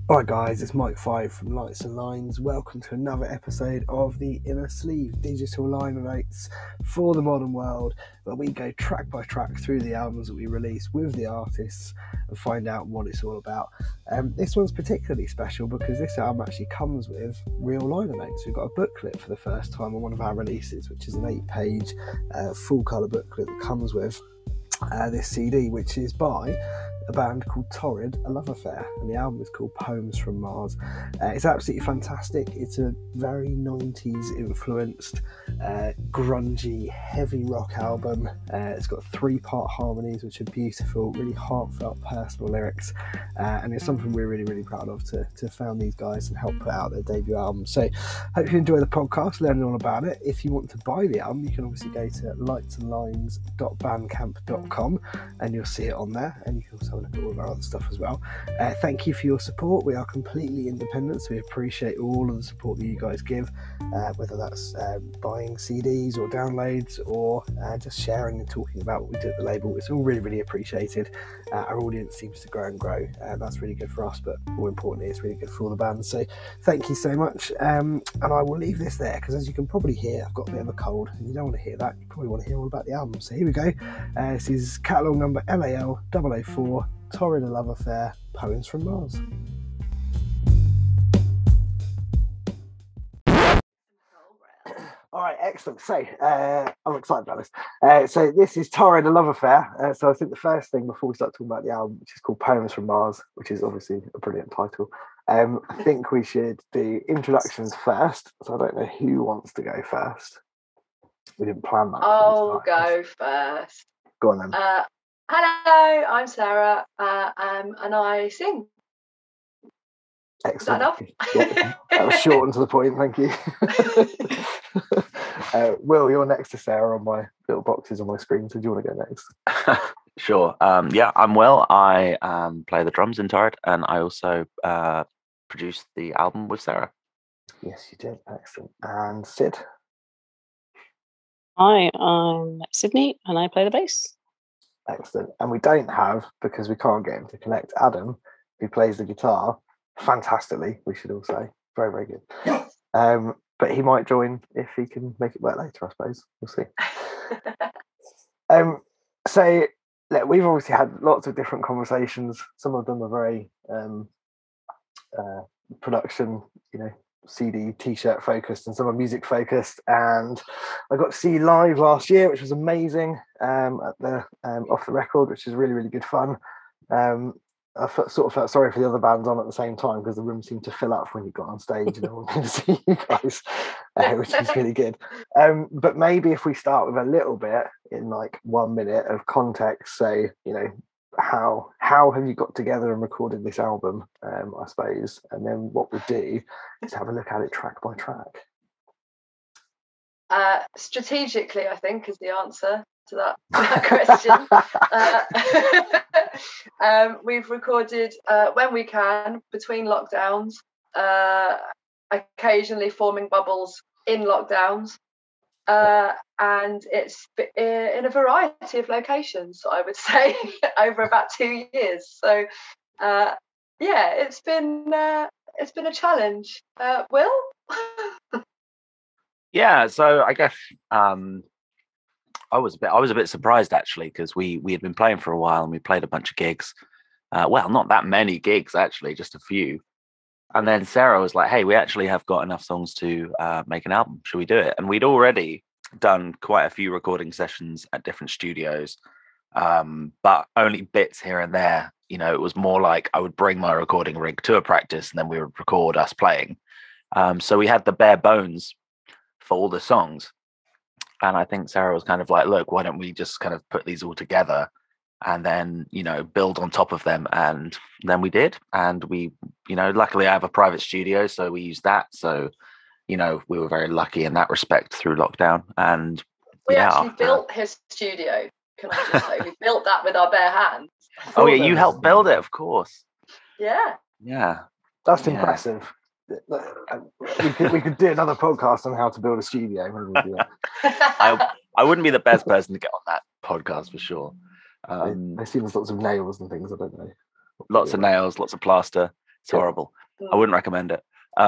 Alright guys, it's Mike 5 from Lights and Lines. Welcome to another episode of the Inner Sleeve digital liner notes for the modern world, where we go track by track through the albums that we release with the artists and find out what it's all about. This one's particularly special because this album actually comes with real liner notes. We've got a booklet for the first time on one of our releases, which is an 8-page full colour booklet that comes with this CD, which is by a band called Torrid, A Love Affair, and the album is called Poems from Mars. It's absolutely fantastic. It's a very 90s influenced, grungy, heavy rock album. It's got 3-part harmonies, which are beautiful, really heartfelt, personal lyrics, and it's something we're really, really proud of to found these guys and help put out their debut album. So hope you enjoy the podcast, learning all about it. If you want to buy the album, you can obviously go to lightsandlines.bandcamp.com and you'll see it on there, and you can also have a look at all of our other stuff as well. Thank you for your support. We are completely independent, so we appreciate all of the support that you guys give, whether that's buying CDs or downloads or just sharing and talking about what we do at the label. It's all really, really appreciated. Our audience seems to grow and grow, and that's really good for us, but more importantly, it's really good for all the bands. So thank you so much, and I will leave this there because, as you can probably hear, I've got a bit of a cold, and you don't want to hear that. You probably want to hear all about the album. So here we go. This is catalogue number LAL 004, Torrid, A Love Affair, Poems from Mars. All right, excellent. So I'm excited about this. So this is Torrid, A Love Affair. So I think the first thing before we start talking about the album, which is called Poems from Mars, which is obviously a brilliant title, I think we should do introductions first. So I don't know who wants to go first. We didn't plan that. I'll go first. Go on then. Hello, I'm Sarah, and I sing. Excellent. Is that enough? That was short and to the point, thank you. Will, you're next to Sarah on my little boxes on my screen, so do you want to go next? Sure. Yeah, I'm Will. I play the drums in Torrid, and I also produced the album with Sarah. Yes, you did. Excellent. And Sid? Hi, I'm Sydney, and I play the bass. Excellent. And we don't have, because we can't get him to connect, Adam, who plays the guitar fantastically, we should all say. Very, very good. But he might join if he can make it work later, I suppose. We'll see. So look, we've obviously had lots of different conversations. Some of them are very production, CD, t-shirt focused, and some are music focused. And I got to see you live last year, which was amazing, at the Off the Record, which is really, really good fun. I sort of felt sorry for the other bands on at the same time because the room seemed to fill up when you got on stage and everyone wanted to see you guys, which is really good. But maybe if we start with a little bit in like 1 minute of context, say, how have you got together and recorded this album, I suppose, and then what we'll do is have a look at it track by track. Strategically, I think, is the answer to that question. We've recorded when we can between lockdowns, occasionally forming bubbles in lockdowns, and it's in a variety of locations, I would say, over about 2 years. So it's been a challenge. Will? Yeah, so I guess I was a bit surprised actually, because we had been playing for a while and we played a bunch of gigs. Well, not that many gigs actually, just a few. And then Sarah was like, "Hey, we actually have got enough songs to make an album. Should we do it?" And we'd already done quite a few recording sessions at different studios, but only bits here and there. It was more like I would bring my recording rig to a practice and then we would record us playing. So we had the bare bones for all the songs. And I think Sarah was kind of like, "Look, why don't we just kind of put these all together and then, build on top of them?" And then we did. And we, luckily I have a private studio, so we used that. So, we were very lucky in that respect through lockdown. And we actually built his studio. Can I just say, we built that with our bare hands. Oh yeah, you helped build it, of course. Yeah. Yeah. That's impressive. We could do another podcast on how to build a studio. I wouldn't be the best person to get on that podcast for sure. I see there's lots of nails and things. I don't know. Lots of nails, lots of plaster. It's horrible. I wouldn't recommend it.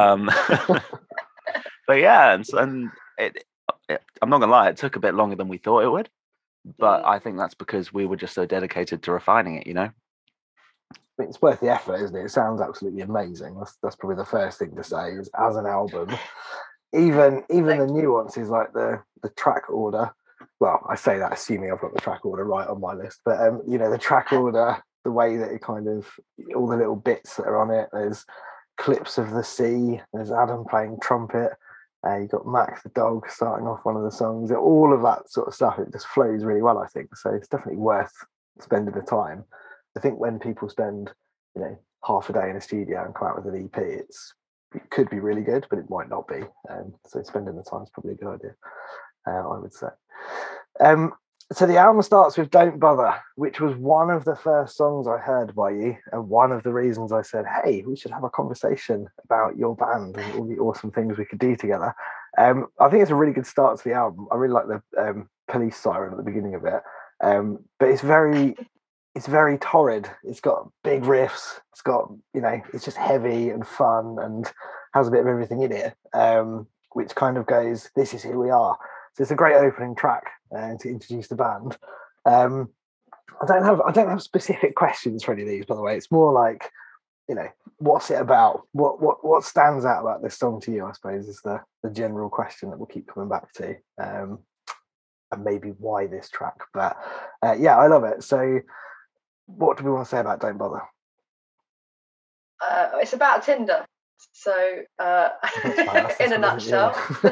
But yeah, and I'm not gonna lie, it took a bit longer than we thought it would, but I think that's because we were just so dedicated to refining it, you know. I mean, it's worth the effort, isn't it? It sounds absolutely amazing. That's probably the first thing to say is, as an album, even the nuances like the track order. Well, I say that assuming I've got the track order right on my list, but you know, the track order, the way that it kind of, all the little bits that are on it. There's clips of the sea. There's Adam playing trumpet. You've got Mac the dog starting off one of the songs. All of that sort of stuff, it just flows really well, I think. So it's definitely worth spending the time. I think when people spend, you know, half a day in a studio and come out with an EP, it could be really good, but it might not be. So spending the time is probably a good idea, I would say. So the album starts with Don't Bother, which was one of the first songs I heard by you, and one of the reasons I said, hey, we should have a conversation about your band and all the awesome things we could do together. I think it's a really good start to the album. I really like the police siren at the beginning of it, but it's very torrid. It's got big riffs. It's got, you know, it's just heavy and fun and has a bit of everything in it, which kind of goes, this is who we are. So it's a great opening track to introduce the band. I don't have specific questions for any of these, by the way. It's more like, you know, what's it about? What stands out about this song to you, I suppose, is the general question that we'll keep coming back to. And maybe why this track. But yeah, I love it. So what do we want to say about Don't Bother? It's about Tinder. So in a nutshell.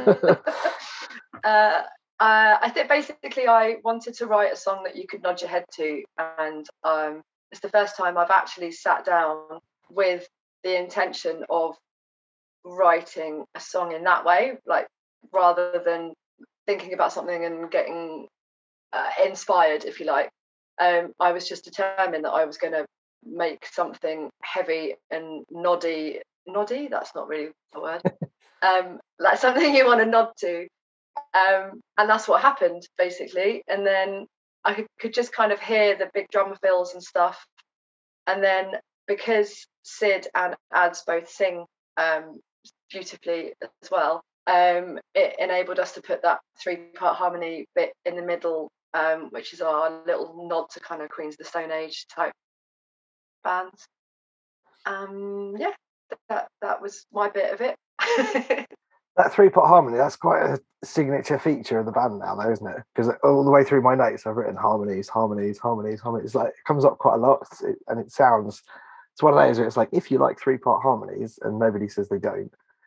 I think basically I wanted to write a song that you could nod your head to, and it's the first time I've actually sat down with the intention of writing a song in that way, like rather than thinking about something and getting inspired, if you like. I was just determined that I was going to make something heavy and noddy, that's not really a word, like something you want to nod to. And that's what happened, basically. And then I could just kind of hear the big drum fills and stuff. And then because Sid and Ads both sing beautifully as well, it enabled us to put that 3-part harmony bit in the middle, which is our little nod to kind of Queens of the Stone Age type bands. Yeah, that was my bit of it. That 3-part harmony, that's quite a signature feature of the band now, though, isn't it? Because all the way through my notes, I've written harmonies. It's like, it comes up quite a lot, and it sounds, it's one of those where it's like, if you like 3-part harmonies, and nobody says they don't.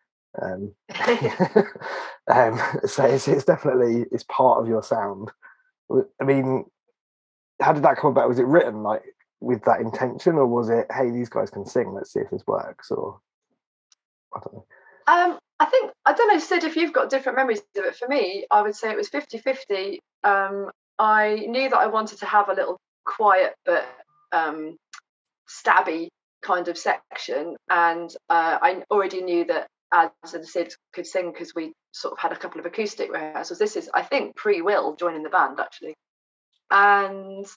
So it's definitely, it's part of your sound. I mean, how did that come about? Was it written like with that intention, or was it, hey, these guys can sing, let's see if this works? Or I don't know. I don't know, Sid, if you've got different memories of it. For me, I would say it was 50-50. I knew that I wanted to have a little quiet but stabby kind of section, and I already knew that Ads and Sid could sing because we sort of had a couple of acoustic rehearsals. This is, I think, pre-Will joining the band, actually. And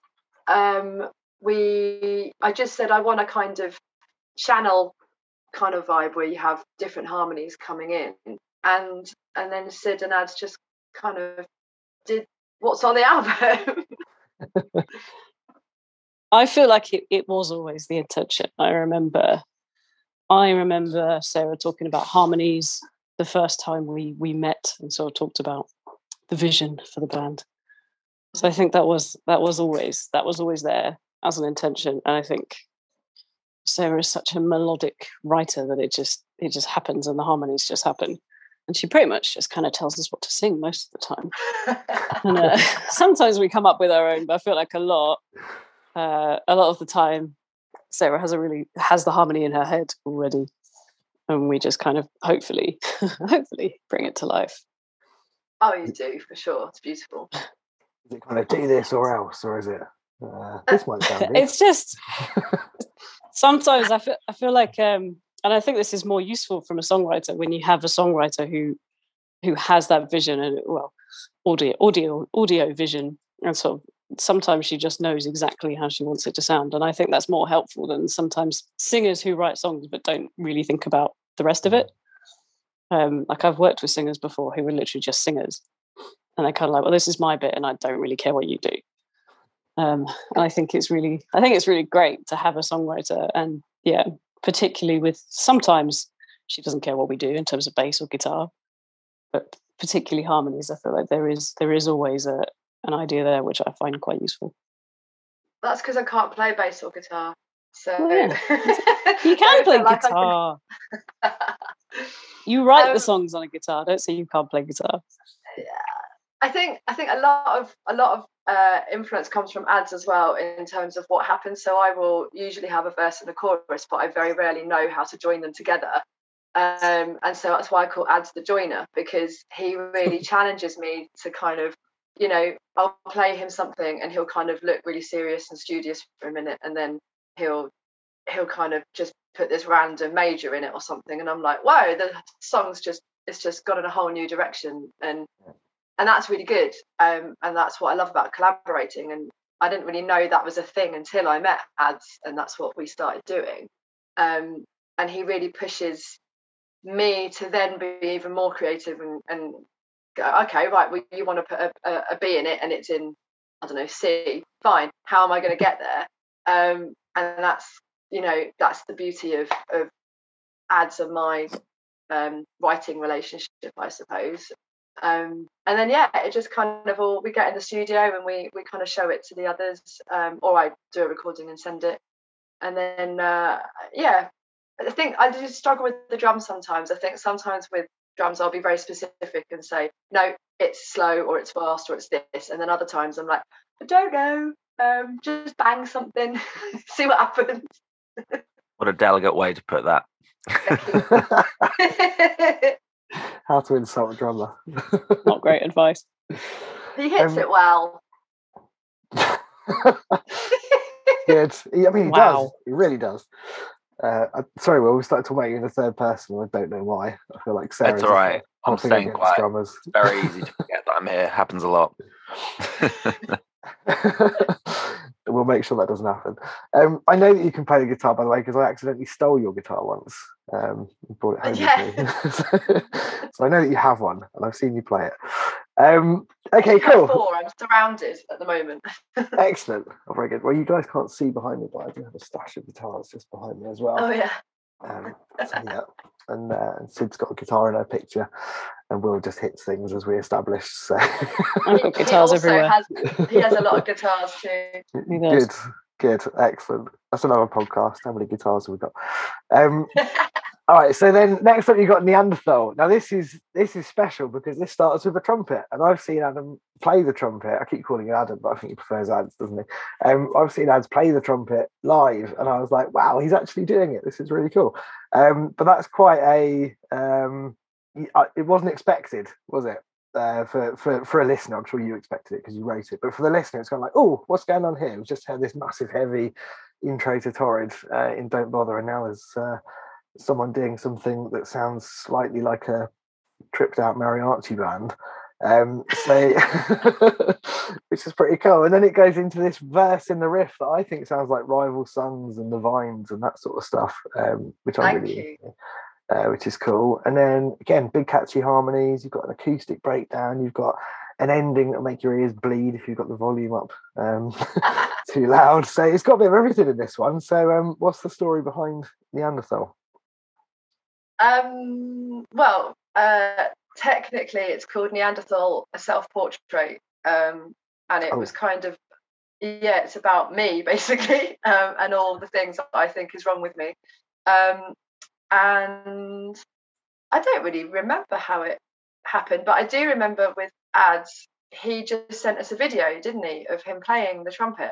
I just said I want to kind of channel kind of vibe where you have different harmonies coming in, and then Sid and Ads just kind of did what's on the album. I feel like it was always the intention. I remember Sarah talking about harmonies the first time we met and sort of talked about the vision for the band. So I think that was always there as an intention, and I think Sarah is such a melodic writer that it just happens, and the harmonies just happen, and she pretty much just kind of tells us what to sing most of the time. And sometimes we come up with our own, but I feel like a lot of the time Sarah has the harmony in her head already, and we just kind of hopefully bring it to life. Oh, you do, for sure. It's beautiful. Is it kind of do this or else, or is it this might sound good? It's just sometimes I feel like, and I think this is more useful from a songwriter when you have a songwriter who has that vision and audio vision and sort of sometimes she just knows exactly how she wants it to sound, and I think that's more helpful than sometimes singers who write songs but don't really think about the rest of it. Like I've worked with singers before who were literally just singers, and they're kind of like, well, this is my bit and I don't really care what you do. And I think it's really great to have a songwriter, and particularly with, sometimes she doesn't care what we do in terms of bass or guitar, but particularly harmonies, I feel like there is always an idea there which I find quite useful. That's because I can't play bass or guitar. So you can play guitar. You write the songs on a guitar. Don't say you can't play guitar. Yeah, I think a lot of influence comes from ads as well in terms of what happens. So I will usually have a verse and a chorus, but I very rarely know how to join them together. And so that's why I call Ads the joiner, because he really challenges me to kind of, I'll play him something and he'll kind of look really serious and studious for a minute, and then he'll kind of just put this random major in it or something, and I'm like, whoa, the song's it's just gone in a whole new direction, and that's really good. And that's what I love about collaborating. And I didn't really know that was a thing until I met Ads, and that's what we started doing. And he really pushes me to then be even more creative and go, okay, right, well, you want to put a B in it and it's in, I don't know, C, fine, how am I going to get there? And that's the beauty of Ads and my writing relationship, I suppose. And then it just kind of we get in the studio and we kind of show it to the others, or I do a recording and send it, and then I think I do struggle with the drums sometimes. I think sometimes with drums I'll be very specific and say, no, it's slow or it's fast or it's this, and then other times I'm like, I don't know, just bang something, see what happens. What a delicate way to put that. How to insult a drummer. Not great advice. He hits it well. Good. I mean, he Wow. does. He really does. Sorry, Will, we started talking about you in the third person. I don't know why. I feel like Sarah's That's all right. I'm hopping staying against quiet. drummers. It's very easy to forget that I'm here. It happens a lot. We'll make sure that doesn't happen. I know that you can play the guitar, by the way, because I accidentally stole your guitar once. Brought it home with me. So I know that you have one, and I've seen you play it. Okay, cool. 4. I'm surrounded at the moment. Excellent. Oh, very good. Well, you guys can't see behind me, but I do have a stash of guitars just behind me as well. Oh yeah. And Sid's got a guitar in her picture, and Will just hits things as we established. So I've got guitars everywhere. He has a lot of guitars too. Good, excellent. That's another podcast. How many guitars have we got? All right, so then next up you got Neanderthal. Now this is special because this starts with a trumpet, and I've seen Adam play the trumpet. I keep calling him Adam, but I think he prefers Ads, doesn't he? I've seen Ads play the trumpet live, and I was like, wow, he's actually doing it. This is really cool. But that's quite a it wasn't expected, was it? For a listener, I'm sure you expected it because you wrote it, but for the listener, it's kind of like, oh, what's going on here? We've just had this massive, heavy intro to Torrid in Don't Bother, and now there's someone doing something that sounds slightly like a tripped out mariachi band, which is pretty cool. And then it goes into this verse in the riff that I think sounds like Rival Sons and the Vines and that sort of stuff, which is cool. And then again, big catchy harmonies. You've got an acoustic breakdown. You've got an ending that'll make your ears bleed if you've got the volume up too loud. So it's got a bit of everything in this one. So what's the story behind Neanderthal? Well, technically it's called Neanderthal, a self-portrait, and it was kind of, it's about me basically, and all the things that I think is wrong with me, and I don't really remember how it happened, but I do remember with Ads, he just sent us a video, didn't he, of him playing the trumpet.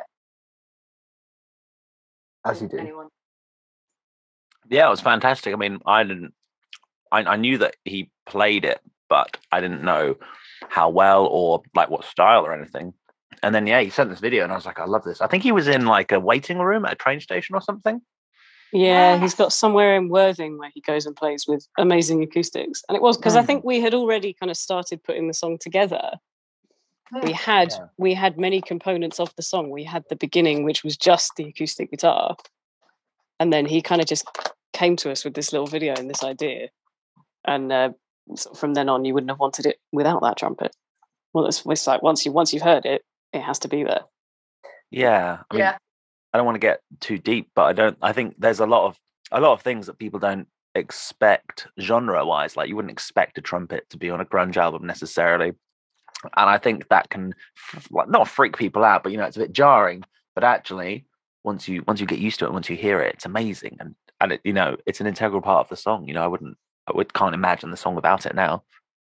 As you do. Anyone? Yeah, it was fantastic. I mean, I knew that he played it, but I didn't know how well or like what style or anything. And then he sent this video, and I was like, I love this. I think he was in like a waiting room at a train station or something. Yeah, he's got somewhere in Worthing where he goes and plays with amazing acoustics. And it was because I think we had already kind of started putting the song together. we had many components of the song. We had the beginning, which was just the acoustic guitar, and then he kind of just came to us with this little video and this idea, and so from then on, you wouldn't have wanted it without that trumpet. Well, it's like once you've heard it, it has to be there. Yeah, I mean, I don't want to get too deep, but I think there's a lot of things that people don't expect genre-wise. Like, you wouldn't expect a trumpet to be on a grunge album necessarily, and I think that can not freak people out, but it's a bit jarring. But actually, once you get used to it, once you hear it, it's amazing, and it, it's an integral part of the song. I can't imagine the song without it now.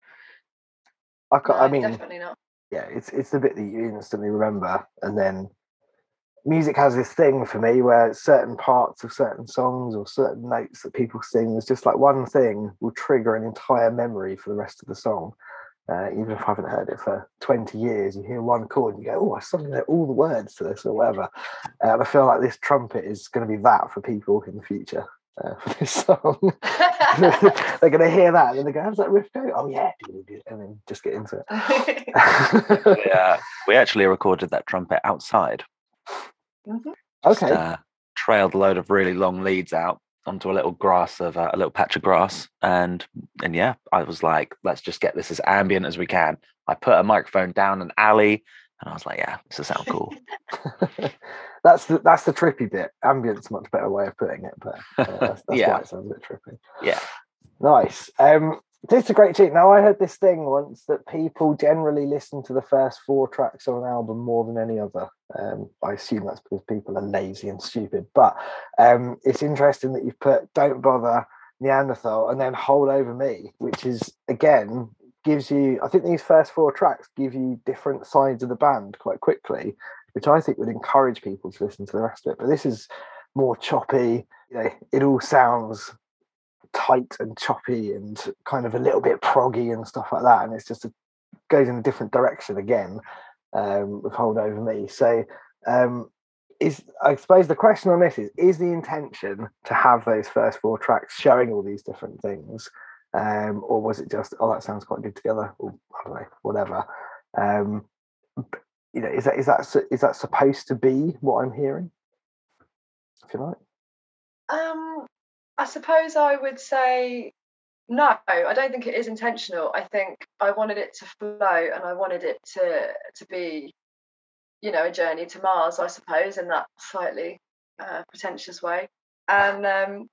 I mean, definitely not. Yeah, it's the bit that you instantly remember, and then music has this thing for me where certain parts of certain songs or certain notes that people sing, there's just like one thing will trigger an entire memory for the rest of the song. Even if I haven't heard it for 20 years, you hear one chord and you go, oh, I suddenly know all the words to this or whatever. And I feel like this trumpet is going to be that for people in the future for this song. They're going to hear that and then they go, how's that riff go? Oh, yeah. And then just get into it. Yeah, we actually recorded that trumpet outside. Mm-hmm. Okay. Just, trailed a load of really long leads out onto a little patch of grass, and yeah, I was like, let's just get this as ambient as we can. I put a microphone down an alley, and I was like, yeah, this will sound cool. That's the trippy bit. Ambient's a much better way of putting it, but that's yeah, why it sounds a bit trippy. Yeah, nice. This is a great cheat. Now, I heard this thing once that people generally listen to the first 4 tracks on an album more than any other. I assume that's because people are lazy and stupid, but it's interesting that you've put Don't Bother, Neanderthal, and then Hold Over Me, which is, again, gives you, I think these first 4 tracks give you different sides of the band quite quickly, which I think would encourage people to listen to the rest of it. But this is more choppy. It all sounds tight and choppy and kind of a little bit proggy and stuff like that, and it's just goes in a different direction again with Hold Over Me. So I suppose the question on this is the intention to have those first 4 tracks showing all these different things, or was it just, oh, that sounds quite good together, or I don't know, whatever. Is that supposed to be what I'm hearing, if you like? I suppose I would say no. I don't think it is intentional. I think I wanted it to flow, and I wanted it to be, a journey to Mars, I suppose, in that slightly pretentious way. And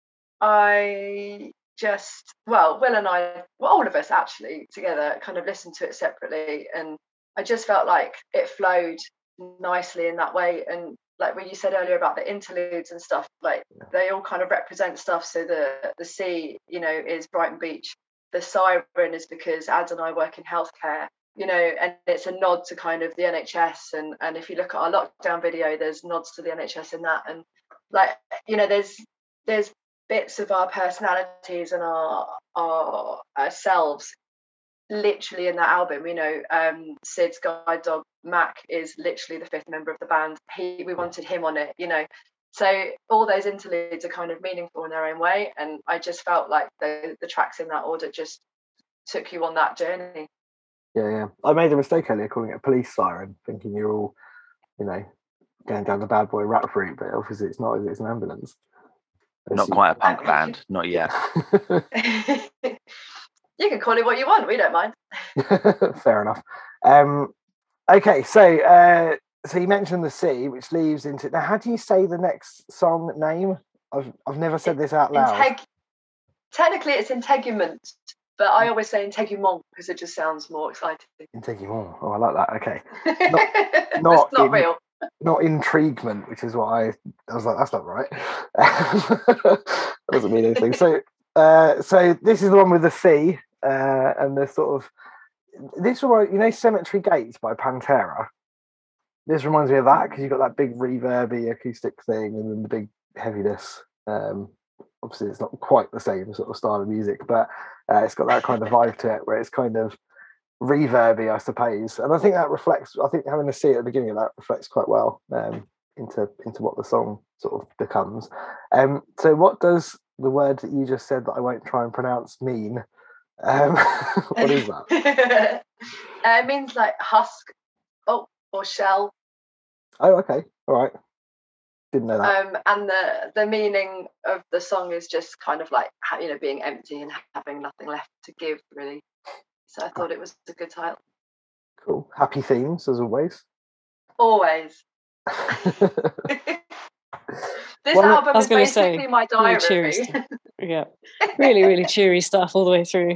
Will and I, all of us actually together, kind of listened to it separately, and I just felt like it flowed nicely in that way. And like when you said earlier about the interludes and stuff, like they all kind of represent stuff. So the sea, is Brighton Beach. The siren is because Ad and I work in healthcare, and it's a nod to kind of the NHS. And if you look at our lockdown video, there's nods to the NHS in that. And like, there's bits of our personalities and our ourselves literally in that album. Sid's guide dog Mac is literally the 5th member of the band. We wanted him on it, so all those interludes are kind of meaningful in their own way, and I just felt like the tracks in that order just took you on that journey. Yeah. I made a mistake earlier calling it a police siren, thinking you're all going down the bad boy rap route, but obviously it's not. It's an ambulance. Not quite a punk band, not yet. You can call it what you want, we don't mind. Fair enough. Okay, so you mentioned the sea, which leads into, now how do you say the next song name? I've never said this out loud. Technically it's Integument, but I always say Integument because it just sounds more exciting. Integument. Oh, I like that. Okay. It's not real. Not intriguement, which is what I was like, that's not right. That doesn't mean anything. So this is the one with the sea, and the sort of, this reminds, Cemetery Gates by Pantera. This reminds me of that because you've got that big reverby acoustic thing and then the big heaviness. Obviously it's not quite the same sort of style of music, but it's got that kind of vibe to it where it's kind of reverby, I suppose. And I think that reflects, I think having the sea at the beginning of that reflects quite well into what the song sort of becomes. So what does the word that you just said that I won't try and pronounce mean? What is that? It means like husk, or shell. Oh, okay, all right. Didn't know that. And the meaning of the song is just kind of like, being empty and having nothing left to give, really. So I thought it was a good title. Cool. Happy themes as always. Always. This album is basically my diary. Really yeah, really cheery stuff all the way through.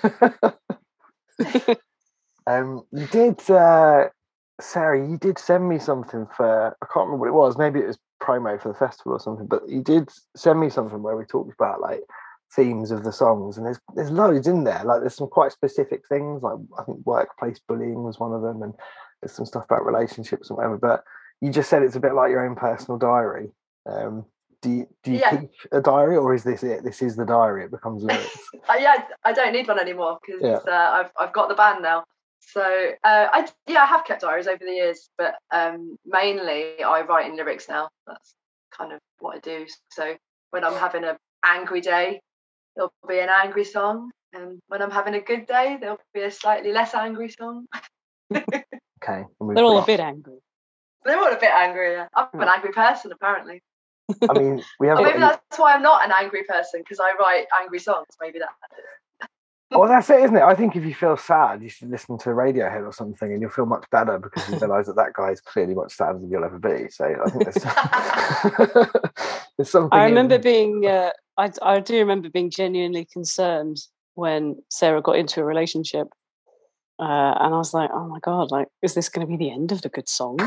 You did, Sarah. You did send me something for, I can't remember what it was. Maybe it was promo for the festival or something. But you did send me something where we talked about like themes of the songs, and there's loads in there. Like there's some quite specific things. Like I think workplace bullying was one of them, and there's some stuff about relationships and whatever. But you just said it's a bit like your own personal diary. Do you keep a diary, or is this it? This is the diary. It becomes lyrics. I don't need one anymore because I've got the band now. So I have kept diaries over the years, but mainly I write in lyrics now. That's kind of what I do. So when I'm having an angry day, there'll be an angry song, and when I'm having a good day, there'll be a slightly less angry song. Okay, they're all a bit angry. They're all a bit angry. Yeah. I'm an angry person, apparently. I mean, we have. Maybe that's why I'm not an angry person, because I write angry songs. Maybe that. Well, that's it, isn't it? I think if you feel sad, you should listen to Radiohead or something, and you'll feel much better because you realise that guy is clearly much sadder than you'll ever be. So I think there's something. I remember being. I do remember being genuinely concerned when Sarah got into a relationship. And I was like, oh my God, like, is this going to be the end of the good songs?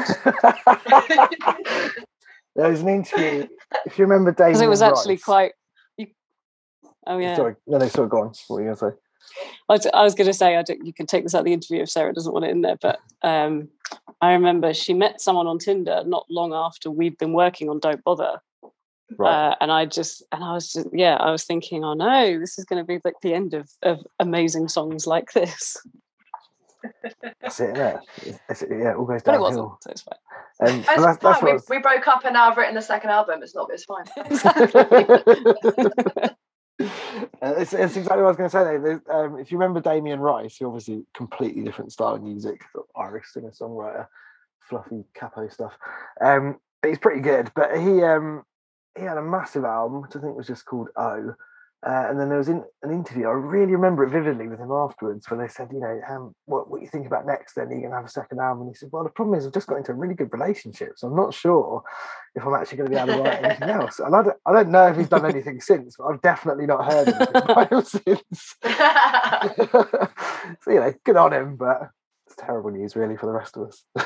There was an interview, if you remember Damien Rice. Because it was actually quite... Oh, yeah. Sorry, go on. What were you going to say? I was going to say, you can take this out of the interview if Sarah doesn't want it in there, but I remember she met someone on Tinder not long after we'd been working on Don't Bother. Right. I was thinking, oh no, this is going to be like the end of amazing songs like this. That's it, isn't it? Yeah, it all goes downhill. But it wasn't, so it's fine. That's fine. We broke up and now I've written the second album. It's fine. It's exactly what I was going to say. If you remember Damien Rice, he obviously completely different style of music, Irish singer-songwriter, fluffy capo stuff. But he's pretty good. But he had a massive album, which I think was just called O. And then there was an interview, I really remember it vividly, with him afterwards, where they said, what you think about next then? Are you going to have a second album? And he said, well, the problem is I've just got into a really good relationship, so I'm not sure if I'm actually going to be able to write anything else. And I don't know if he's done anything since, but I've definitely not heard anything by him since. So, good on him, but it's terrible news, really, for the rest of us.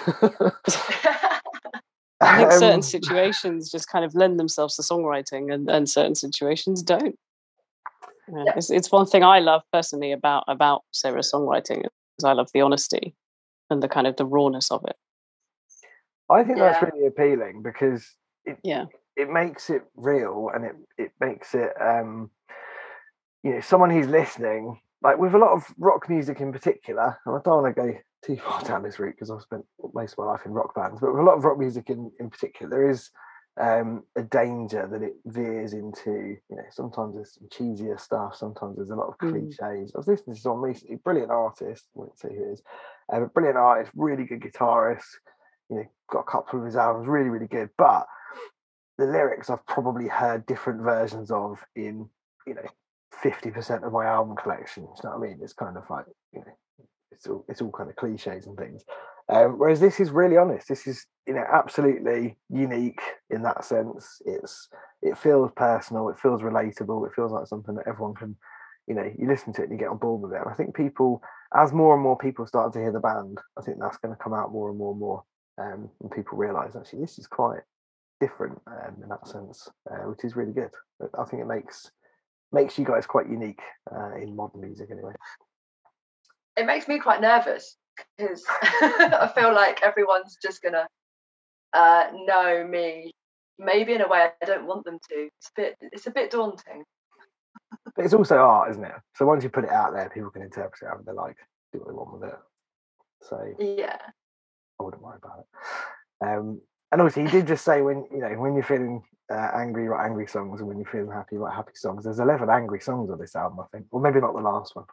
I think certain situations just kind of lend themselves to songwriting, and certain situations don't. Yeah. It's one thing I love personally about Sarah's songwriting is I love the honesty and the kind of the rawness of it. I think that's really appealing because it makes it real, and it makes it someone who's listening, like with a lot of rock music in particular, and I don't want to go too far down this route because I've spent most of my life in rock bands, but with a lot of rock music in particular, there is a danger that it veers into, sometimes there's some cheesier stuff, sometimes there's a lot of cliches. I was listening to someone recently, brilliant artist, I won't say who it is, but brilliant artist, really good guitarist, got a couple of his albums, really, really good, but the lyrics I've probably heard different versions of in, 50% of my album collection. You know what I mean? It's kind of like, it's all kind of cliches and things. Whereas this is really honest. This is, absolutely unique in that sense. It feels personal. It feels relatable. It feels like something that everyone can, you listen to it and you get on board with it. And I think people, as more and more people start to hear the band, I think that's going to come out more and more and more. And people realise actually this is quite different in that sense, which is really good. I think it makes you guys quite unique in modern music anyway. It makes me quite nervous because I feel like everyone's just gonna know me, maybe in a way I don't want them to. It's a bit daunting. But it's also art, isn't it? So once you put it out there, people can interpret it however they like, do what they want with it. So yeah, I wouldn't worry about it. And obviously, you did just say when you're feeling angry, you write angry songs, and when you're feeling happy, you write happy songs. There's 11 angry songs on this album, I think, or maybe not the last one.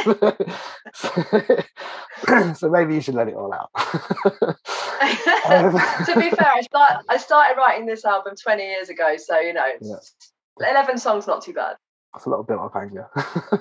So maybe you should let it all out. To be fair, I started writing this album 20 years ago, so 11 songs not too bad. That's a little bit of anger.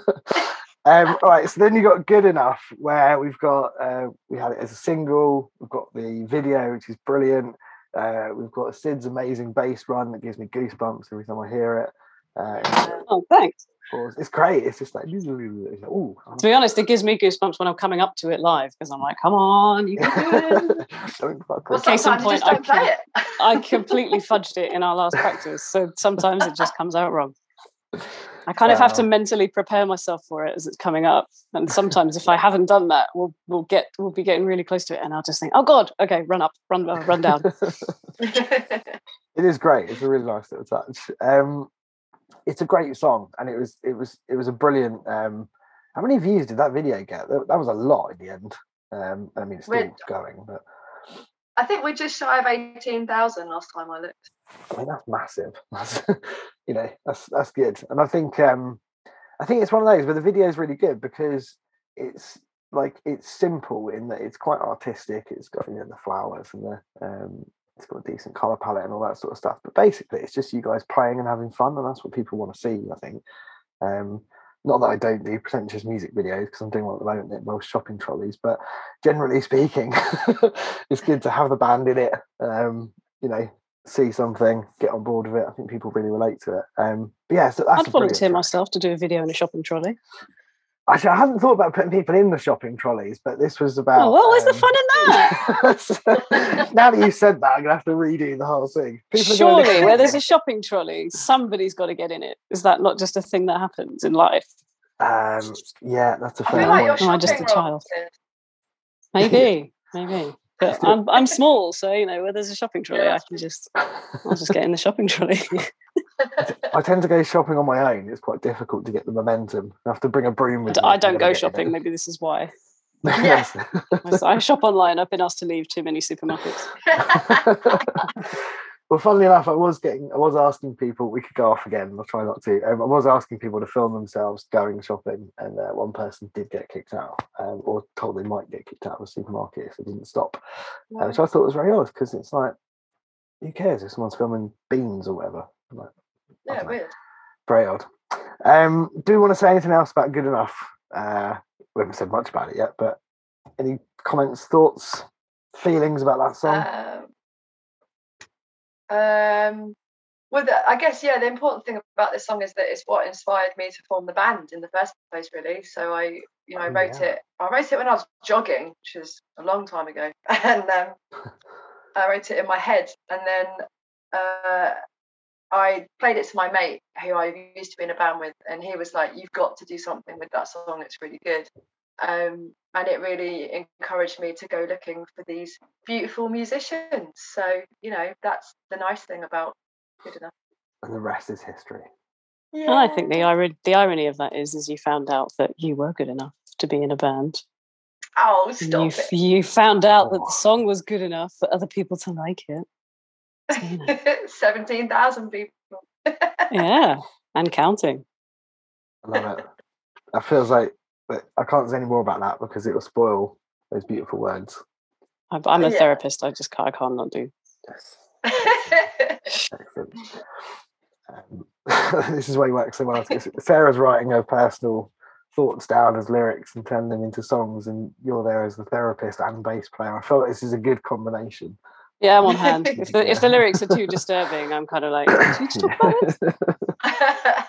All right, so then you got Good Enough, where we've got we had it as a single. We've got the video, which is brilliant. We've got Sid's amazing bass run that gives me goosebumps every time I hear it. Oh, thanks. It's great. It's just like, ooh. To be honest, it gives me goosebumps when I'm coming up to it live because I'm like, come on, you can do it. Well, case in point, I completely fudged it in our last practice, so sometimes it just comes out wrong. I kind of have to mentally prepare myself for it as it's coming up, and sometimes if I haven't done that, we'll be getting really close to it, and I'll just think, oh god, okay, run up, run down. It is great. It's a really nice little touch. It's a great song, and it was a brilliant. How many views did that video get? That was a lot in the end. I mean, it's still going, but I think we're just shy of 18,000 last time I looked. I mean, that's massive. That's good. And I think it's one of those where the video is really good because it's simple in that it's quite artistic. It's got the flowers and it's got a decent color palette and all that sort of stuff. But basically, it's just you guys playing and having fun, and that's what people want to see, I think. Not that I don't do pretentious music videos, because I'm doing one at the moment that involves shopping trolleys, but generally speaking, it's good to have the band in it. See something, get on board with it. I think people really relate to it. But yeah, so that's I'd volunteer myself to do a video in a shopping trolley. Actually, I hadn't thought about putting people in the shopping trolleys, but this was about. Oh, what was the fun in that? Now that you said that, I'm gonna have to redo the whole thing. Surely, where there's a shopping trolley, somebody's got to get in it. Is that not just a thing that happens in life? Yeah, that's a fair point. Like am I just a child? Maybe. But I'm small, so where there's a shopping trolley, I'll just get in the shopping trolley. I tend to go shopping on my own. It's quite difficult to get the momentum. I have to bring a broom with me. I don't go shopping. Maybe this is why. Yes. I shop online. I've been asked to leave too many supermarkets. Well, funnily enough, I was asking people. We could go off again. I'll try not to. I was asking people to film themselves going shopping, and one person did get kicked out, or told they might get kicked out of a supermarket if they didn't stop, which I thought was very odd because it's like, who cares if someone's filming beans or whatever? Like, yeah, weird. Very odd. Do you want to say anything else about Good Enough? We haven't said much about it yet, but any comments, thoughts, feelings about that song? I guess the important thing about this song is that it's what inspired me to form the band in the first place, really. So I wrote it when I was jogging, which is a long time ago, and I wrote it in my head, and then I played it to my mate who I used to be in a band with, and he was like, "You've got to do something with that song. It's really good." And it really encouraged me to go looking for these beautiful musicians. So, that's the nice thing about Good Enough. And the rest is history. Yeah. And I think the irony of that is you found out that you were good enough to be in a band. Oh, stop it. You found out that the song was good enough for other people to like it. So, 17,000 people. Yeah, and counting. I love it. That feels like, but I can't say any more about that because it will spoil those beautiful words. I'm a therapist. I can't not do. Yes. Excellent. This is why he works so well. Sarah's writing her personal thoughts down as lyrics and turning them into songs, and you're there as the therapist and bass player. I feel like this is a good combination. Yeah, I'm on hand. If the lyrics are too disturbing, I'm kind of like, "Can you talk about it?"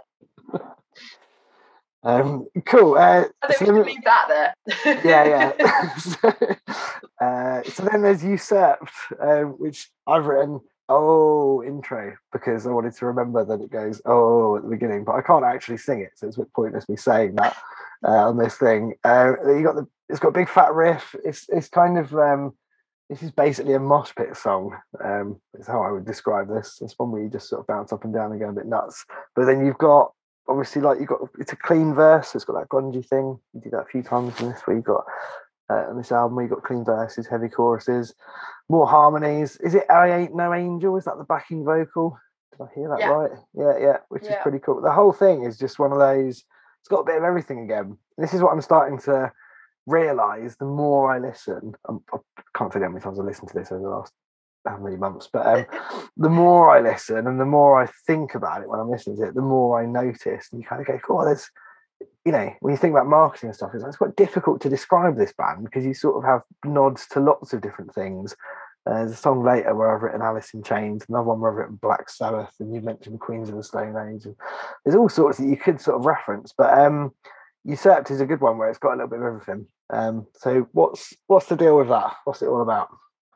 Cool. I think we can leave that there. Yeah. So then there's Usurped, which I've written intro because I wanted to remember that it goes at the beginning, but I can't actually sing it, so it's a bit pointless me saying that on this thing. It's got a big fat riff. It's kind of this is basically a mosh pit song. Is how I would describe this. It's one where you just sort of bounce up and down and go a bit nuts. But then you've got obviously it's a clean verse. It's got that grungy thing. You do that a few times in this where you've got on this album where you've got clean verses, heavy choruses, more harmonies. Is it I Ain't No Angel? Is that the backing vocal? Did I hear that Yeah. right? Yeah, which is Yeah. pretty cool. The whole thing is just one of those. It's got a bit of everything again. This is what I'm starting to realise. The more I listen, I can't tell you how many times I listened to this over the last how many months, but the more I listen and the more I think about it when I'm listening to it, the more I notice, and you kind of go, "Cool, there's." When you think about marketing and stuff, it's quite difficult to describe this band because you sort of have nods to lots of different things. There's a song later where I've written Alice in Chains, another one where I've written Black Sabbath, and you mentioned Queens of the Stone Age. And there's all sorts that you could sort of reference, but Usurped is a good one where it's got a little bit of everything. So what's the deal with that? What's it all about?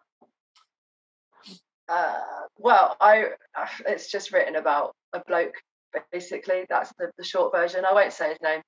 Well, it's just written about a bloke. Basically, that's the short version. I won't say his name.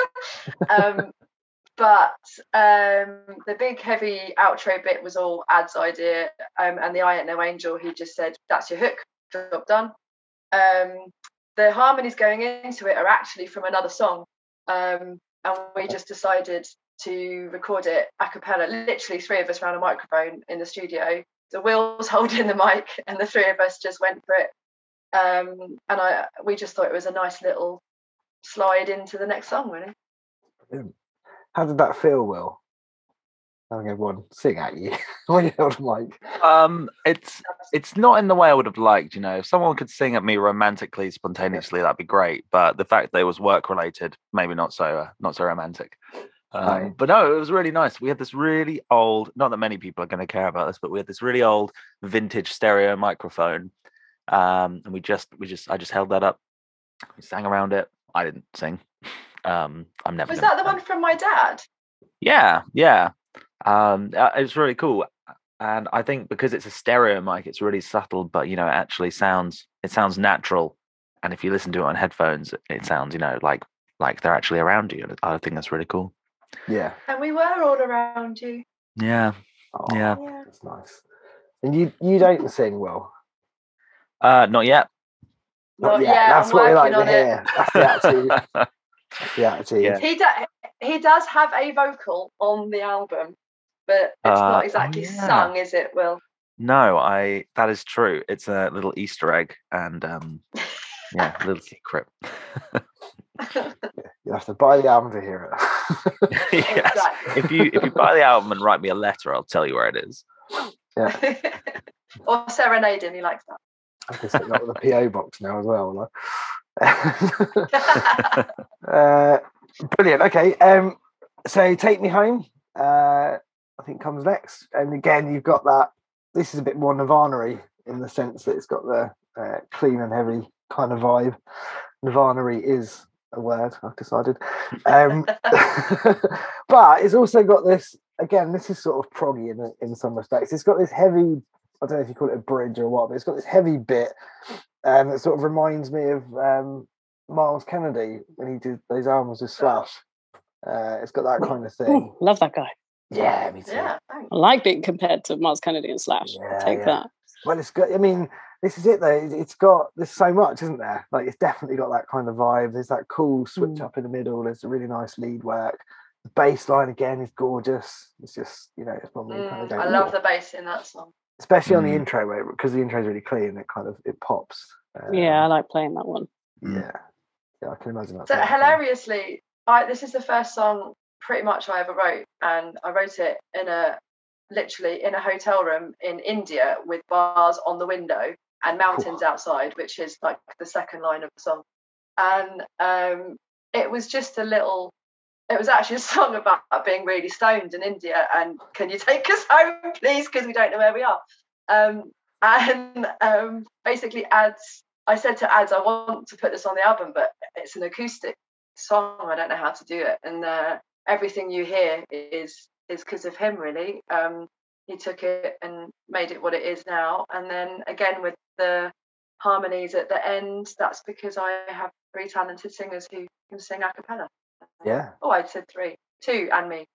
But the big heavy outro bit was all Ad's idea, and the I Ain't No Angel, he just said, "That's your hook, job done." The harmonies going into it are actually from another song, and we just decided to record it a cappella. Literally 3 of us around a microphone in the studio. The Will's holding the mic, and the 3 of us just went for it. And we just thought it was a nice little slide into the next song, really. Brilliant. How did that feel, Will? Having everyone sing at you when you held a mic. It's not in the way I would have liked. If someone could sing at me romantically, spontaneously, that'd be great. But the fact that it was work related, maybe not so romantic. But no, it was really nice. We had this really old, not that many people are going to care about this, but we had this really old vintage stereo microphone. And I just held that up. We sang around it. I didn't sing. I'm never. Was that the one from my dad? Yeah. It's really cool, and I think because it's a stereo mic, it's really subtle, but it actually sounds natural. And if you listen to it on headphones, it sounds like they're actually around you. I think that's really cool. Yeah. And we were all around you. Yeah. Yeah. That's nice. And you don't sing, Will? Not yet. Not yet. That's I'm what we like working to on hear. That's the attitude. That's the attitude. Yeah. He does have a vocal on the album, but it's not exactly sung, is it, Will? No, that is true. It's a little Easter egg, and a little secret. You have to buy the album to hear it. Yes. Exactly. If you buy the album and write me a letter, I'll tell you where it is. Yeah. Or serenade him. He likes that. I can set that with a PO box now as well. Brilliant. Okay. So Take Me Home, I think comes next, and again you've got that. This is a bit more Nirvana-y in the sense that it's got the clean and heavy kind of vibe. Nirvana-y is a word, I've decided. But it's also got this. Again, this is sort of proggy in some respects. It's got this heavy. I don't know if you call it a bridge or what, but it's got this heavy bit that sort of reminds me of Miles Kennedy when he did those albums with Slash. It's got that kind of thing. Ooh, love that guy. Yeah, me too. Yeah, I like being compared to Miles Kennedy and Slash. Take that. Well, it's got. I mean, this is it though. It's got. There's so much, isn't there? Like, it's definitely got that kind of vibe. There's that cool switch up in the middle. There's a really nice lead work. The bass line again is gorgeous. It's just, it's probably kind of. I love the bass in that song. Especially on the intro, because the intro is really clean. It pops. I like playing that one. Yeah, I can imagine that. So hilariously, this is the first song pretty much I ever wrote, and I wrote it literally in a hotel room in India with bars on the window and mountains outside, which is like the second line of the song. And it was just it was actually a song about being really stoned in India and can you take us home, please, because we don't know where we are. Basically I said to Ads, I want to put this on the album, but it's an acoustic song. I don't know how to do it. And everything you hear is because of him, really. He took it and made it what it is now. And then again with the harmonies at the end, that's because I have 3 talented singers who can sing a cappella. Yeah. Oh, I said 3. 2 and me.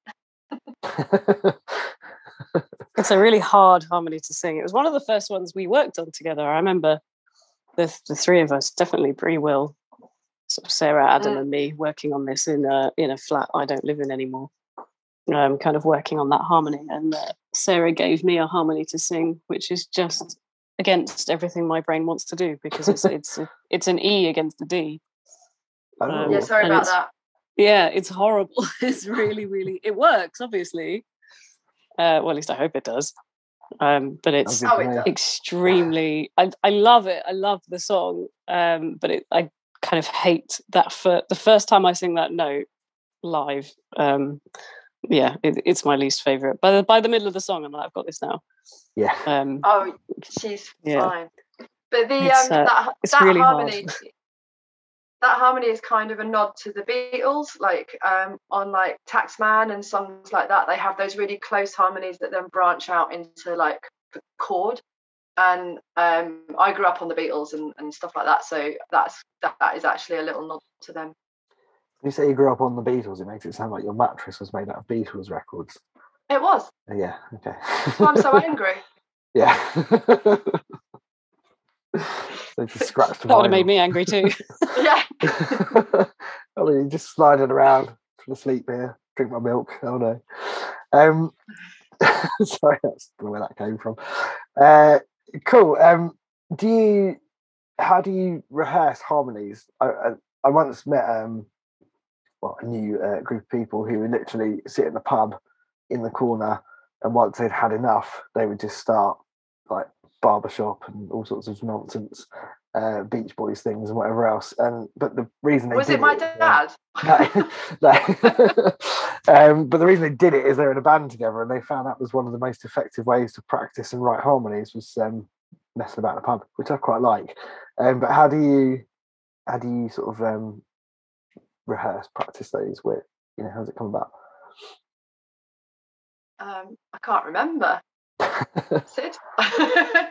It's a really hard harmony to sing. It was one of the first ones we worked on together. I remember the 3 of us, definitely Brie, Will, sort of Sarah, Adam, and me working on this in a flat I don't live in anymore. Kind of working on that harmony, and Sarah gave me a harmony to sing, which is just against everything my brain wants to do, because it's an E against a D. Yeah, sorry about that. Yeah, it's horrible. It's really, really, it works, obviously. Well, at least I hope it does. But it's extremely, I love it. I love the song. But I kind of hate that for the first time I sing that note live. It's my least favorite. By the middle of the song, I'm like, I've got this now. Yeah. She's fine. But it's really harmony, hard. That harmony is kind of a nod to the Beatles, like on like Taxman and songs like that. They have those really close harmonies that then branch out into like the chord. And I grew up on the Beatles and stuff like that, so that is actually a little nod to them. When you say you grew up on the Beatles, it makes it sound like your mattress was made out of Beatles records. It was. Yeah. Okay. That's why I'm so angry. Yeah. So just scratched that would have made me angry too. Yeah. I mean, just sliding around, trying to sleep here, drink my milk. Oh no. Sorry, that's where that came from. Cool. How do you rehearse harmonies? I once met a new group of people who would literally sit in the pub in the corner, and once they'd had enough, they would just start like barbershop and all sorts of nonsense, Beach Boys things and whatever else. But the reason they was it my dad? No. But the reason they did it is they were in a band together, and they found that was one of the most effective ways to practice and write harmonies was messing about in the pub, which I quite like. But how do you sort of rehearse, practice those? Where how does it come about? I can't remember. Sid? I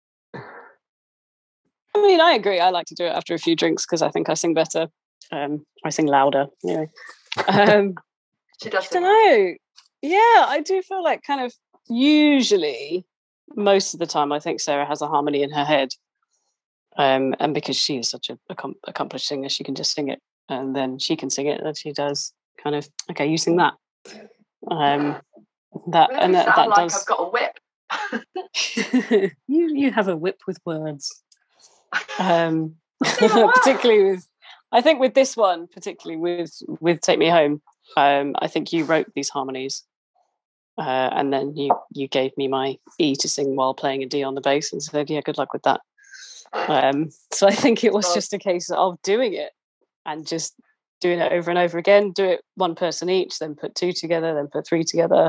mean, I agree. I like to do it after a few drinks because I think I sing better. I sing louder. Anyway. She does. I don't know. Yeah, I do feel like kind of usually most of the time I think Sarah has a harmony in her head. And because she is such an accomplished singer, she can just sing it, and then she can sing it, and she does kind of, okay, you sing that. That really and that like does. I've got a whip. you have a whip with words. Particularly with, I think with this one, particularly with Take Me Home, I think you wrote these harmonies, and then you gave me my E to sing while playing a D on the bass and said, yeah, good luck with that. So I think it was just a case of doing it and just doing it over and over again. Do it one person each, then put two together, then put three together.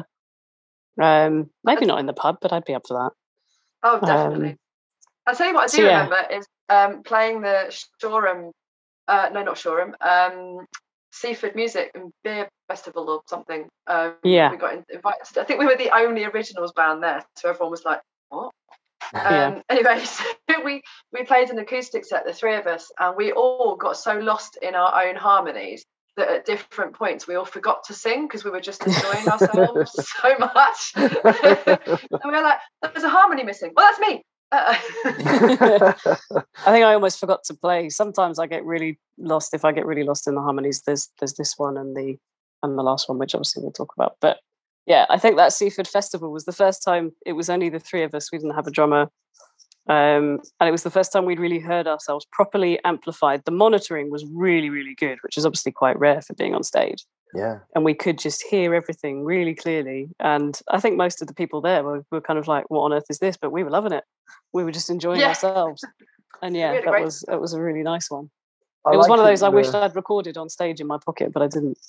Maybe not in the pub, but I'd be up for that. Oh, definitely. I'll tell you what I do remember is playing the Shoreham, not Shoreham, Seaford Music and Beer Festival or something. We got invited. I think we were the only originals band there, so everyone was like, what? Anyway, so we played an acoustic set, the three of us, and we all got so lost in our own harmonies that at different points we all forgot to sing because we were just enjoying ourselves so much. And we were like, there's a harmony missing. Well, that's me. I think I almost forgot to play. Sometimes I get really lost. If I get really lost in the harmonies, there's this one and the last one, which obviously we'll talk about. But yeah, I think that Seaford Festival was the first time. It was only the three of us. We didn't have a drummer. And it was the first time we'd really heard ourselves properly amplified. The monitoring was really, really good, which is obviously quite rare for being on stage. Yeah. And we could just hear everything really clearly. And I think most of the people there were kind of like, what on earth is this? But we were loving it. We were just enjoying ourselves. And yeah, that was a really nice one. It was one of those I wished I'd recorded on stage in my pocket, but I didn't.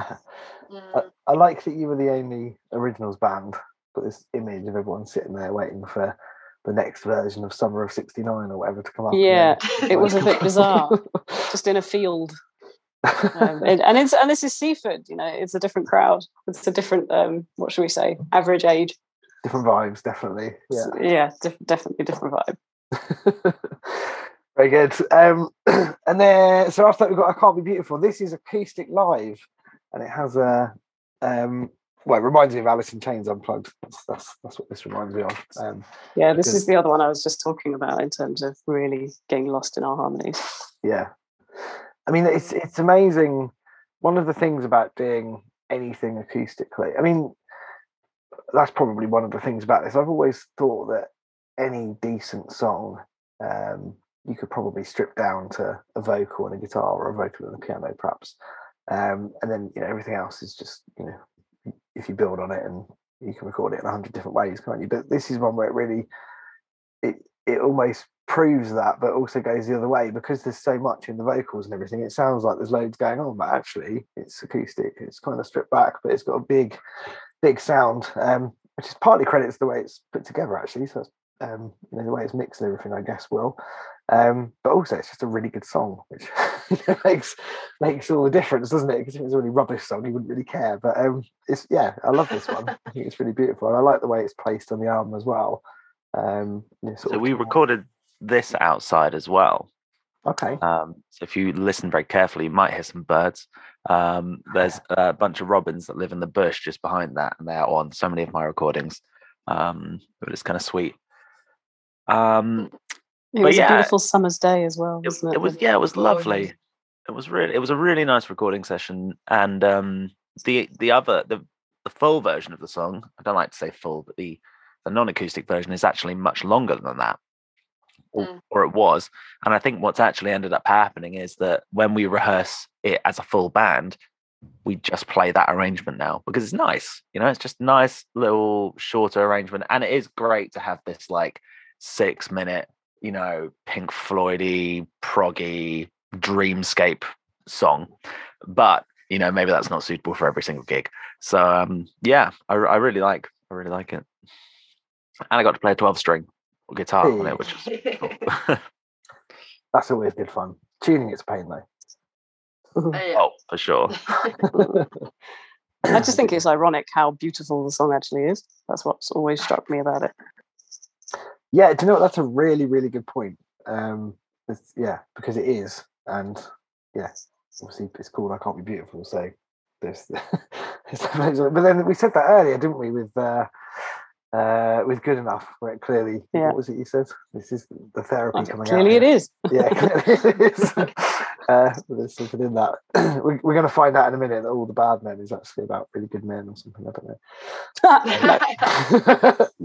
I like that you were the only originals band, but this image of everyone sitting there waiting for the next version of Summer of '69 or whatever to come up. Yeah, it was a bit bizarre. Just in a field. And this is Seaford, it's a different crowd. It's a different, what should we say, average age. Different vibes, definitely. Yeah, definitely different vibe. Very good. And then, so after that, we've got I Can't Be Beautiful. This is acoustic live, and it has a, it reminds me of Alice in Chains Unplugged. That's what this reminds me of. This is the other one I was just talking about in terms of really getting lost in our harmonies. Yeah. I mean, it's amazing. One of the things about doing anything acoustically, I mean, that's probably one of the things about this. I've always thought that any decent song, you could probably strip down to a vocal and a guitar, or a vocal and a piano, perhaps. And then everything else is just if you build on it, and you can record it in 100 different ways, can't you? But this is one where it almost proves that, but also goes the other way, because there's so much in the vocals and everything. It sounds like there's loads going on, but actually it's acoustic. It's kind of stripped back, but it's got a big sound, which is partly credit to the way it's put together, actually. So the way it's mixed and everything, I guess, but also it's just a really good song, which makes all the difference, doesn't it? Because if it was a really rubbish song, you wouldn't really care. But I love this one. I think it's really beautiful, and I like the way it's placed on the album as well. So we recorded this outside as well. Okay. So if you listen very carefully, you might hear some birds. There's a bunch of robins that live in the bush just behind that, and they're on so many of my recordings. But it's kind of sweet. It was a beautiful summer's day as well, wasn't it? It was lovely. It was a really nice recording session. And the full version of the song, I don't like to say full, but the non-acoustic version is actually much longer than that. Or it was. And I think what's actually ended up happening is that when we rehearse it as a full band, we just play that arrangement now, because it's nice. It's just nice little shorter arrangement. And it is great to have this like 6-minute, Pink Floyd-y, proggy dreamscape song. But, maybe that's not suitable for every single gig. So I really like it. And I got to play a 12-string guitar on it, which is cool. That's always good fun. Tuning it's a pain though. Oh, for sure. I just think it's ironic how beautiful the song actually is. That's what's always struck me about it. Yeah, do you know what? That's a really, really good point. Because it is, and obviously it's called "I Can't Be Beautiful." So there's, but then we said that earlier, didn't we? With "Good Enough," where it clearly, what was it you said? This is the therapy coming clearly out. Clearly it is. Yeah, clearly it is. There's something in that. We're going to find out in a minute that All the Bad Men is actually about really good men or something. I don't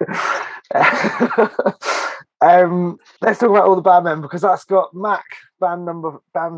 know. Let's talk about All the Bad Men, because that's got Mac, band member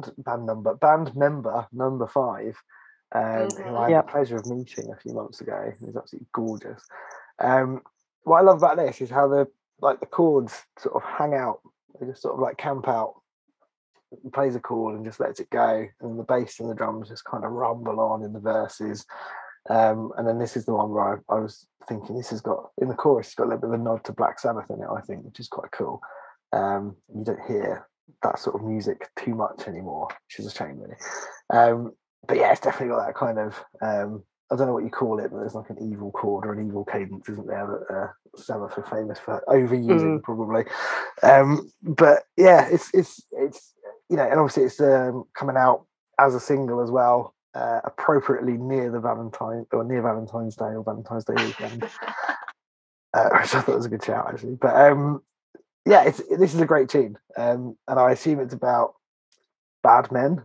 number 5, who I had the pleasure of meeting a few months ago. He's absolutely gorgeous. What I love about this is how the chords sort of hang out. They just sort of like camp out. He plays a chord and just lets it go, and the bass and the drums just kind of rumble on in the verses. And then this is the one where I was thinking, this has got, in the chorus, it's got a little bit of a nod to Black Sabbath in it, I think, which is quite cool. You don't hear that sort of music too much anymore, which is a shame, really. But yeah, it's definitely got that kind of, I don't know what you call it, but there's like an evil chord or an evil cadence, isn't there, that Sabbath are famous for overusing, probably. But yeah, it's and obviously it's coming out as a single as well, appropriately near Valentine's Day or Valentine's Day weekend, which I thought was a good shout, actually. But this is a great tune, and I assume it's about bad men.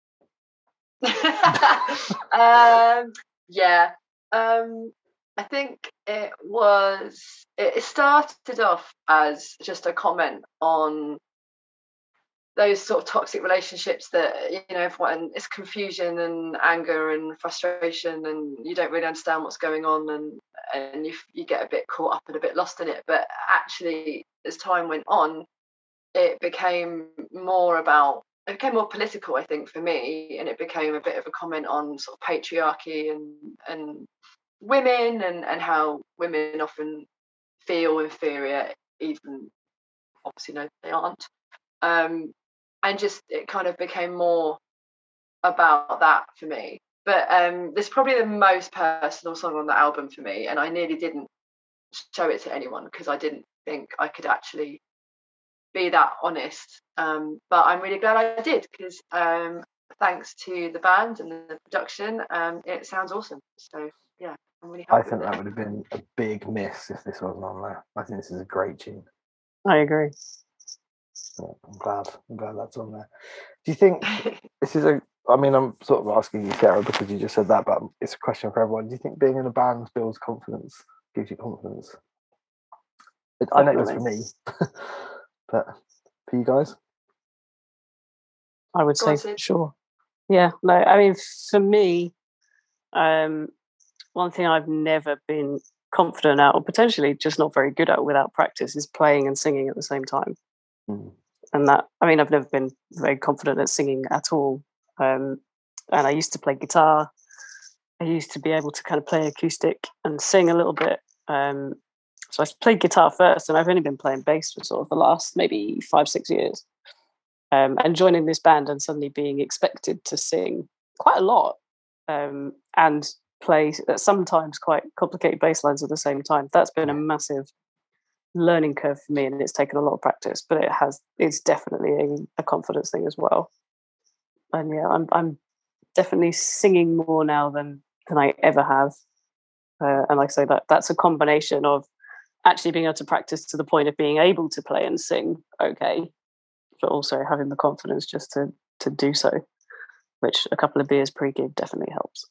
I think it started off as just a comment on those sort of toxic relationships that everyone, it's confusion and anger and frustration, and you don't really understand what's going on, and you get a bit caught up and a bit lost in it. But actually, as time went on, it became more political, I think, for me, and it became a bit of a comment on sort of patriarchy and women and how women often feel inferior, even obviously no, they aren't. And just it kind of became more about that for me. But this is probably the most personal song on the album for me, and I nearly didn't show it to anyone because I didn't think I could actually be that honest. But I'm really glad I did, because thanks to the band and the production, it sounds awesome. So yeah, I'm really happy. I think that would have been a big miss if this wasn't on there. I think this is a great tune. I agree. I'm glad that's on there. Do you think this is I'm sort of asking you, Sarah, because you just said that, but it's a question for everyone. Do you think being in a band builds confidence, gives you confidence? I know it was for me, but for you guys, I would Go on, say for Sid. sure. Yeah, no, I mean, for me, one thing I've never been confident at, or potentially just not very good at without practice, is playing and singing at the same time. And that, I mean, I've never been very confident at singing at all. And I used to play guitar. I used to be able to kind of play acoustic and sing a little bit. So I played guitar first, and I've only been playing bass for sort of the last maybe 5-6 years. And joining this band and suddenly being expected to sing quite a lot and play sometimes quite complicated bass lines at the same time. That's been a massive learning curve for me, and it's taken a lot of practice, but it's definitely a confidence thing as well. And yeah, I'm definitely singing more now than I ever have. And like I say, that's a combination of actually being able to practice to the point of being able to play and sing okay, but also having the confidence just to do so, which a couple of beers pre-gig definitely helps.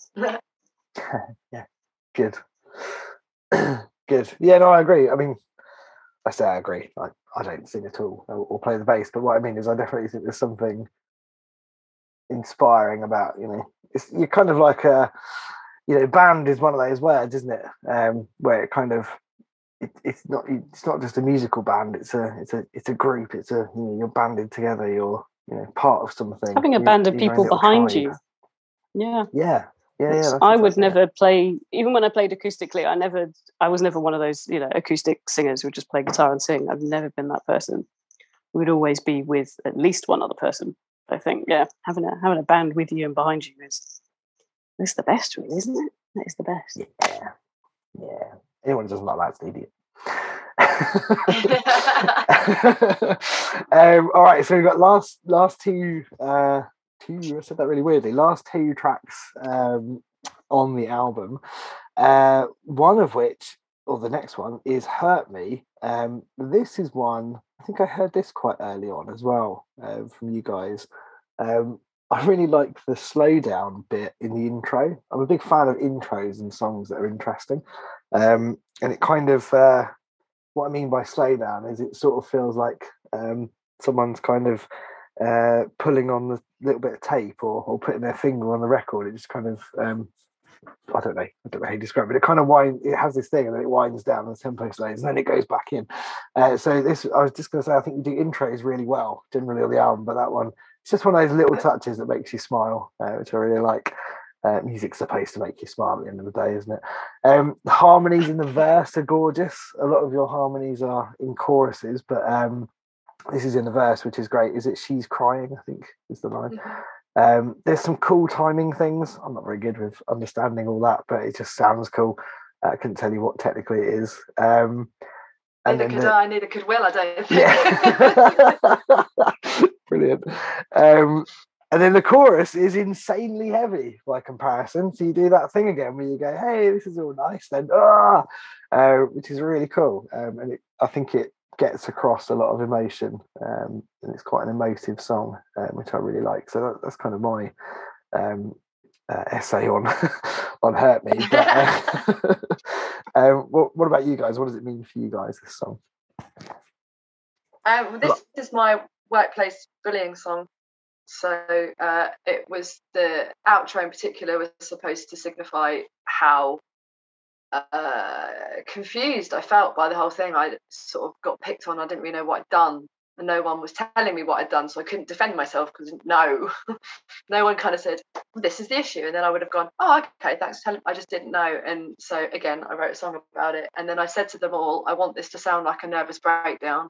Yeah, good. Good. Yeah, no, I agree. I mean, I say I agree. I don't sing at all or play the bass, but what I mean is I definitely think there's something inspiring about, you're kind of like band is one of those words, isn't it? Where it kind of it's not just a musical band. It's a group. It's you're banded together. You're part of something. Having a band of people behind you. Yeah. Yeah. Yeah. I would never play, even when I played acoustically. I was never one of those acoustic singers who would just play guitar and sing. I've never been that person. We'd always be with at least one other person. I think, yeah, having a band with you and behind you is the best, really, isn't it? That is the best. Yeah. Anyone who doesn't like that's an idiot. All right, so we've got last two. I said that really weirdly. Last two tracks on the album. One of which, or the next one, is "Hurt Me." This is one. I think I heard this quite early on as well from you guys. I really like the slowdown bit in the intro. I'm a big fan of intros and songs that are interesting. And it kind of, what I mean by slowdown is it sort of feels like someone's kind of pulling on the little bit of tape or putting their finger on the record. It just kind of, I don't know how you describe it. It kind of it has this thing and then it winds down and the tempo slows and then it goes back in. So this, I was just going to say, I think you do intros really well generally on the album, but that one, it's just one of those little touches that makes you smile, which I really like. Music's supposed to make you smile at the end of the day, isn't it? The harmonies in the verse are gorgeous. A lot of your harmonies are in choruses, but this is in the verse, which is great. Is it "She's Crying"? I think is the line. There's some cool timing things. I'm not very good with understanding all that, but it just sounds cool. I couldn't tell you what technically it is. Neither could I, neither could Will, I don't think. Yeah. Brilliant. And then the chorus is insanely heavy by comparison. So you do that thing again where you go, hey, this is all nice, then, which is really cool. And I think it gets across a lot of emotion. And it's quite an emotive song, which I really like. So that's kind of my essay on on "Hurt Me." But, what about you guys? What does it mean for you guys, this song? This is my workplace bullying song. So it was, the outro in particular was supposed to signify how confused I felt by the whole thing. I sort of got picked on. I didn't really know what I'd done, and no one was telling me what I'd done, so I couldn't defend myself because no one kind of said, this is the issue, and then I would have gone, oh, okay, thanks for telling me. I just didn't know. And so again, I wrote a song about it, and then I said to them all, I want this to sound like a nervous breakdown.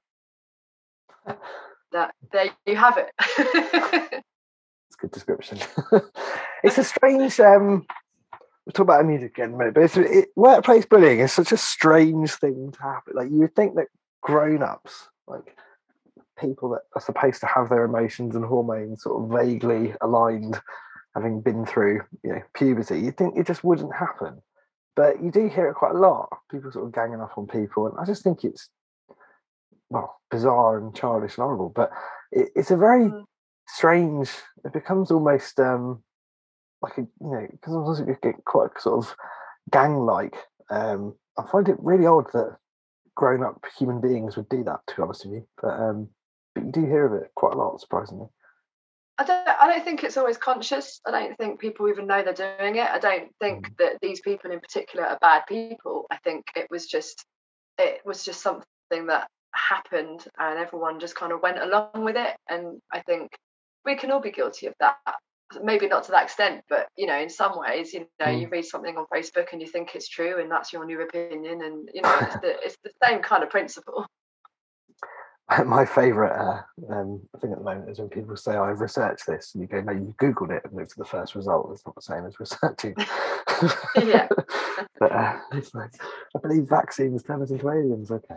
That there you have it. It's a good description. It's a strange we'll talk about music again in a minute, but workplace bullying is such a strange thing to happen. Like, you would think that grown-ups, like people that are supposed to have their emotions and hormones sort of vaguely aligned, having been through puberty, you'd think it just wouldn't happen, but you do hear it quite a lot. People sort of ganging up on people, and I just think it's bizarre and childish and horrible, but it's a very strange, it becomes almost like because sometimes it get quite sort of gang-like. I find it really odd that grown-up human beings would do that, to be honest with you. But you do hear of it quite a lot, surprisingly. I don't think it's always conscious. I don't think people even know they're doing it. I don't think that these people in particular are bad people. I think it was just something that happened, and everyone just kind of went along with it. And I think we can all be guilty of that. Maybe not to that extent, but in some ways, you read something on Facebook and you think it's true, and that's your new opinion, and it's the same kind of principle. My favourite thing at the moment is when people say, I've researched this, and you go, no, you Googled it and looked at the first result. It's not the same as researching. Yeah. But it's like, I believe vaccines turn us into aliens. Okay.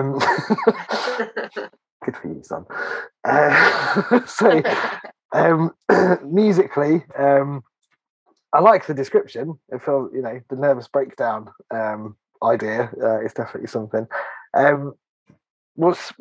Good for you, son. Musically, I like the description. It felt, the nervous breakdown idea is definitely something. What's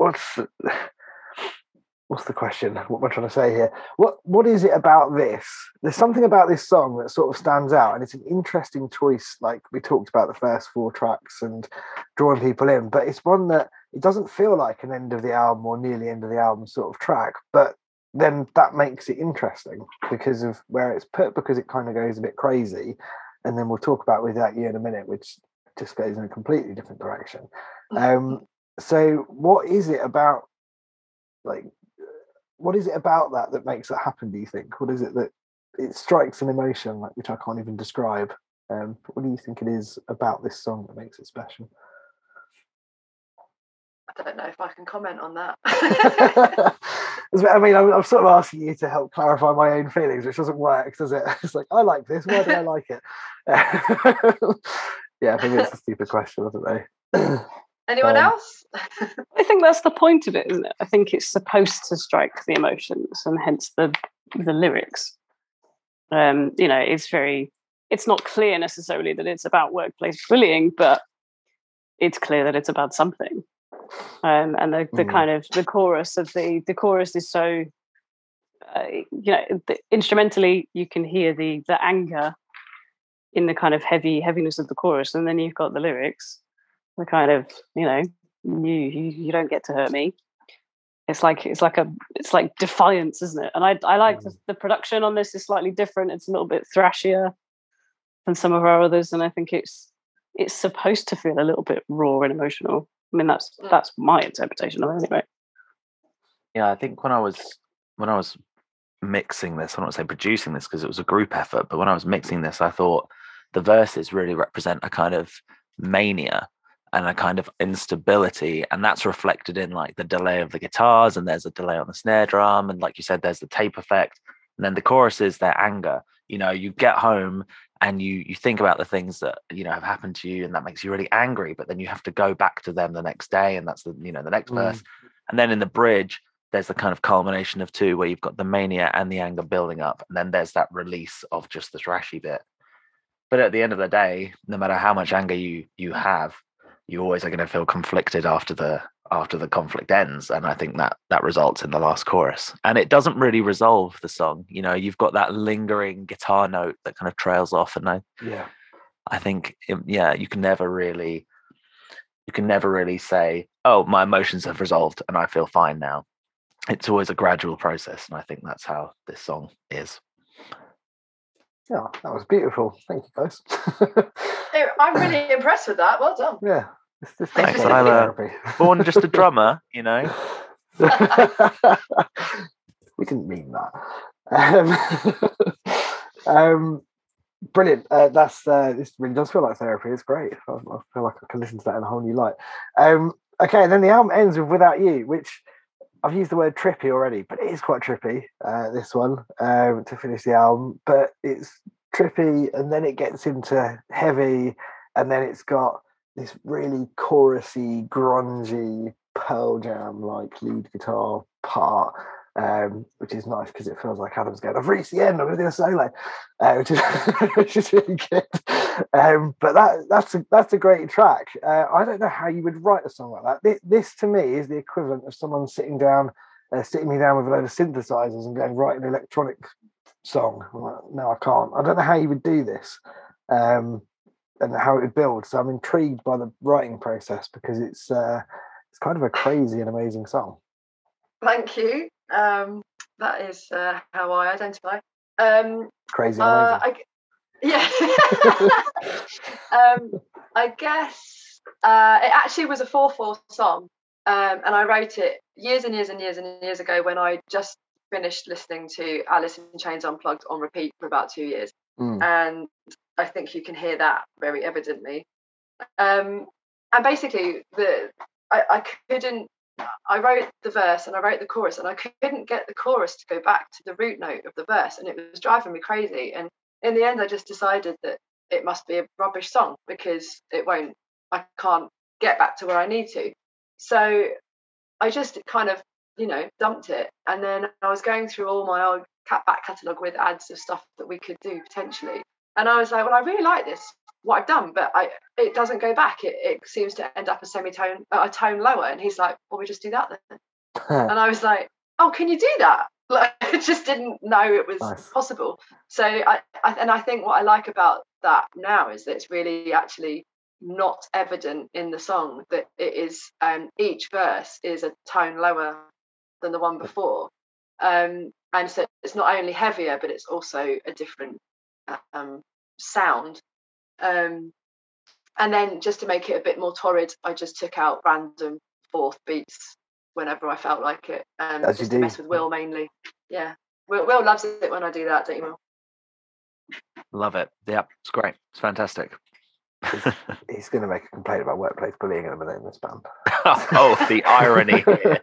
the question? What am I trying to say here? What is it about this? There's something about this song that sort of stands out, and it's an interesting choice. Like we talked about the first 4 tracks and drawing people in, but it's one that it doesn't feel like an end of the album or nearly end of the album sort of track, but then that makes it interesting because of where it's put, because it kind of goes a bit crazy, and then we'll talk about Without You in a minute, which just goes in a completely different direction. So what is it about, that makes it happen, do you think? What is it that it strikes an emotion, which I can't even describe? What do you think it is about this song that makes it special? I don't know if I can comment on that. I mean, I'm sort of asking you to help clarify my own feelings, which doesn't work, does it? It's like, I like this, why do I like it? Yeah, I think it's a stupid question, I don't know. Anyone else? I think that's the point of it, isn't it? I think it's supposed to strike the emotions, and hence the lyrics. It's not clear necessarily that it's about workplace bullying, but it's clear that it's about something. And the kind of the chorus is so instrumentally you can hear the anger in the kind of heaviness of the chorus, and then you've got the lyrics, the kind of you don't get to hurt me. It's like defiance, isn't it? And I like the production on this is slightly different. It's a little bit thrashier than some of our others, and I think it's supposed to feel a little bit raw and emotional. I mean, that's my interpretation of it anyway. Yeah, I think when I was mixing this, I don't want to say producing this because it was a group effort, but when I was mixing this, I thought the verses really represent a kind of mania and a kind of instability, and that's reflected in like the delay of the guitars, and there's a delay on the snare drum, and like you said, there's the tape effect, and then the chorus is their anger. You get home and you think about the things that have happened to you, and that makes you really angry, but then you have to go back to them the next day, and that's the next verse. And then in the bridge there's the kind of culmination of 2 where you've got the mania and the anger building up, and then there's that release of just the thrashy bit. But at the end of the day, no matter how much anger you have, you always are going to feel conflicted after the conflict ends, and I think that results in the last chorus. And it doesn't really resolve the song. You've got that lingering guitar note that kind of trails off, and I think you can never really say, oh, my emotions have resolved and I feel fine now. It's always a gradual process, and I think that's how this song is. Yeah, that was beautiful. Thank you, guys. I'm really impressed with that. Well done. Yeah. Thanks. I'm born just a drummer, We didn't mean that. Brilliant. This really does feel like therapy. It's great. I feel like I can listen to that in a whole new light. Okay, then the album ends with Without You, which I've used the word trippy already, but it is quite trippy, this one, to finish the album. But it's trippy, and then it gets into heavy, and then it's got this really chorusy, grungy Pearl Jam like lead guitar part, which is nice because it feels like Adam's going, I've reached the end, I'm going to do a solo, which is really good. But that's a great track. I don't know how you would write a song like that. This to me is the equivalent of someone sitting me down with a load of synthesizers and going, write an electronic song. I'm like, no, I can't. I don't know how you would do this. and how it builds. So I'm intrigued by the writing process because it's kind of a crazy and amazing song. Thank you. That is how I identify. Crazy and amazing. I guess it actually was a 4/4 song, and I wrote it years and years and years and years ago when I just finished listening to Alice in Chains Unplugged on repeat for about 2 years, and I think you can hear that very evidently. And basically, I wrote the verse and I wrote the chorus, and I couldn't get the chorus to go back to the root note of the verse, and it was driving me crazy. And in the end, I just decided that it must be a rubbish song because I can't get back to where I need to. So I just kind of, dumped it. And then I was going through all my old back catalogue with ads of stuff that we could do potentially. And I was like, well, I really like this, what I've done, but it doesn't go back. It seems to end up a tone lower. And he's like, well, we just do that then. And I was like, oh, can you do that? Like, I just didn't know it was possible. So I think what I like about that now is that it's really actually not evident in the song that it is each verse is a tone lower than the one before, and so it's not only heavier but it's also a different sound, and then just to make it a bit more torrid, I just took out random fourth beats whenever I felt like it, just to mess with Will mainly. Yeah, Will loves it when I do that, don't you, Will? Love it. Yeah, it's great. It's fantastic. He's going to make a complaint about workplace bullying in a minute in this band. Oh, the irony here.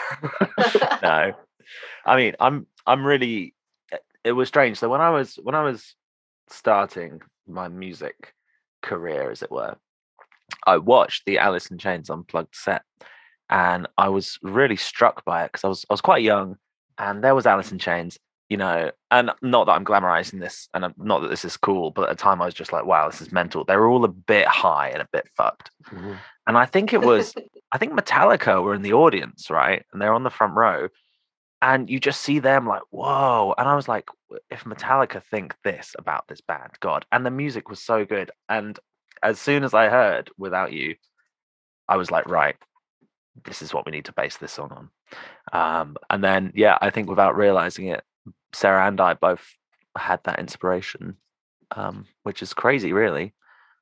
No, I mean, I'm really. It was strange. So when I was starting my music career, as it were, I watched the Alice in Chains Unplugged set, and I was really struck by it because I was quite young, and there was Alice in Chains, and not that I'm glamorizing this, and not that this is cool, but at the time I was just like, wow, this is mental. They were all a bit high and a bit fucked. Mm-hmm. And I think Metallica were in the audience, right? And they're on the front row, and you just see them like, whoa. And I was like, if Metallica think this about this band, God. And the music was so good. And as soon as I heard Without You, I was like, right, this is what we need to base this song on. And then, yeah, I think without realizing it, Sarah and I both had that inspiration, which is crazy, really.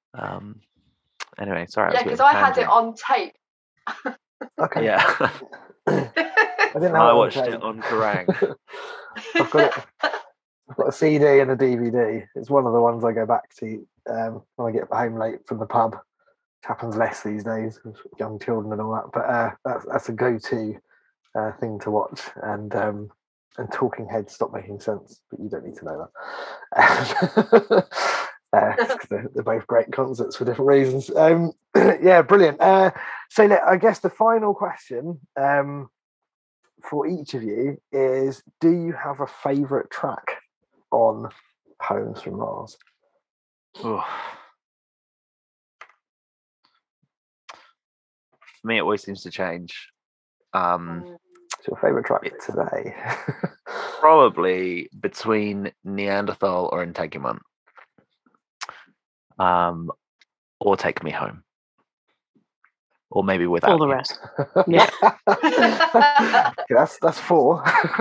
Anyway, sorry. Yeah, because I had it on tape. Okay. Yeah. I watched it on Kerrang. I've got a CD and a DVD. It's one of the ones I go back to when I get home late from the pub. It happens less these days with young children and all that, but that's a go-to thing to watch. And Talking Heads Stop Making Sense, but you don't need to know that. They're both great concerts for different reasons. Yeah, brilliant. So I guess the final question for each of you is, do you have a favourite track on Poems from Mars? For me, it always seems to change. What's your favourite track today? Probably between Neanderthal or Integument. Or Take Me Home. Or maybe Without all the You. rest. Yeah. That's four.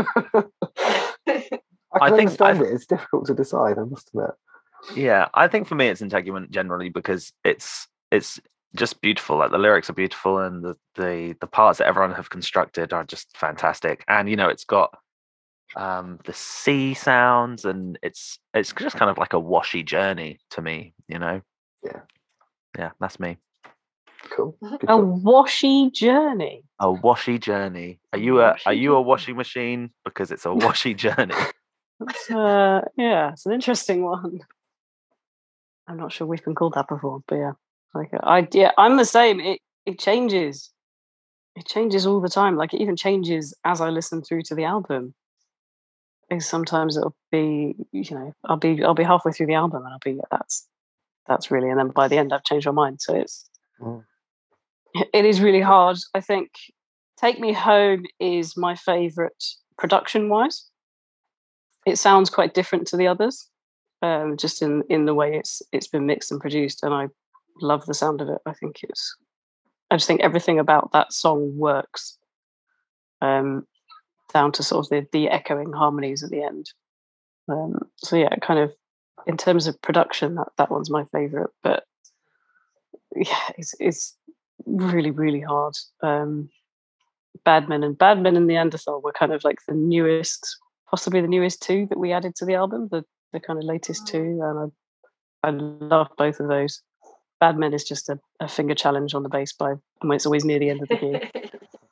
I understand it. It's difficult to decide, I must admit. Yeah, I think for me it's Integument generally because it's just beautiful. Like the lyrics are beautiful, and the parts that everyone have constructed are just fantastic. And it's got the sea sounds, and it's just kind of like a washy journey to me. Yeah, that's me. Cool. A washy journey. A washy journey. Are you a washing machine? Because it's a washy journey. Yeah, it's an interesting one. I'm not sure we've been called that before, but yeah, I'm the same. It changes. It changes all the time. Like it even changes as I listen through to the album. Because sometimes it'll be, I'll be halfway through the album and I'll be, that's really, and then by the end I've changed my mind. So it is really hard. I think Take Me Home is my favourite production-wise. It sounds quite different to the others. just in the way it's been mixed and produced, and I love the sound of it. I just think everything about that song works, down to sort of the echoing harmonies at the end. So yeah, kind of in terms of production, that one's my favorite. But yeah, it's really, really hard. Badmen and Neanderthal were kind of like the newest, possibly the newest two that we added to the album, the kind of latest two, and I love both of those. Badmen is just a finger challenge on the bass and it's always near the end of the gig.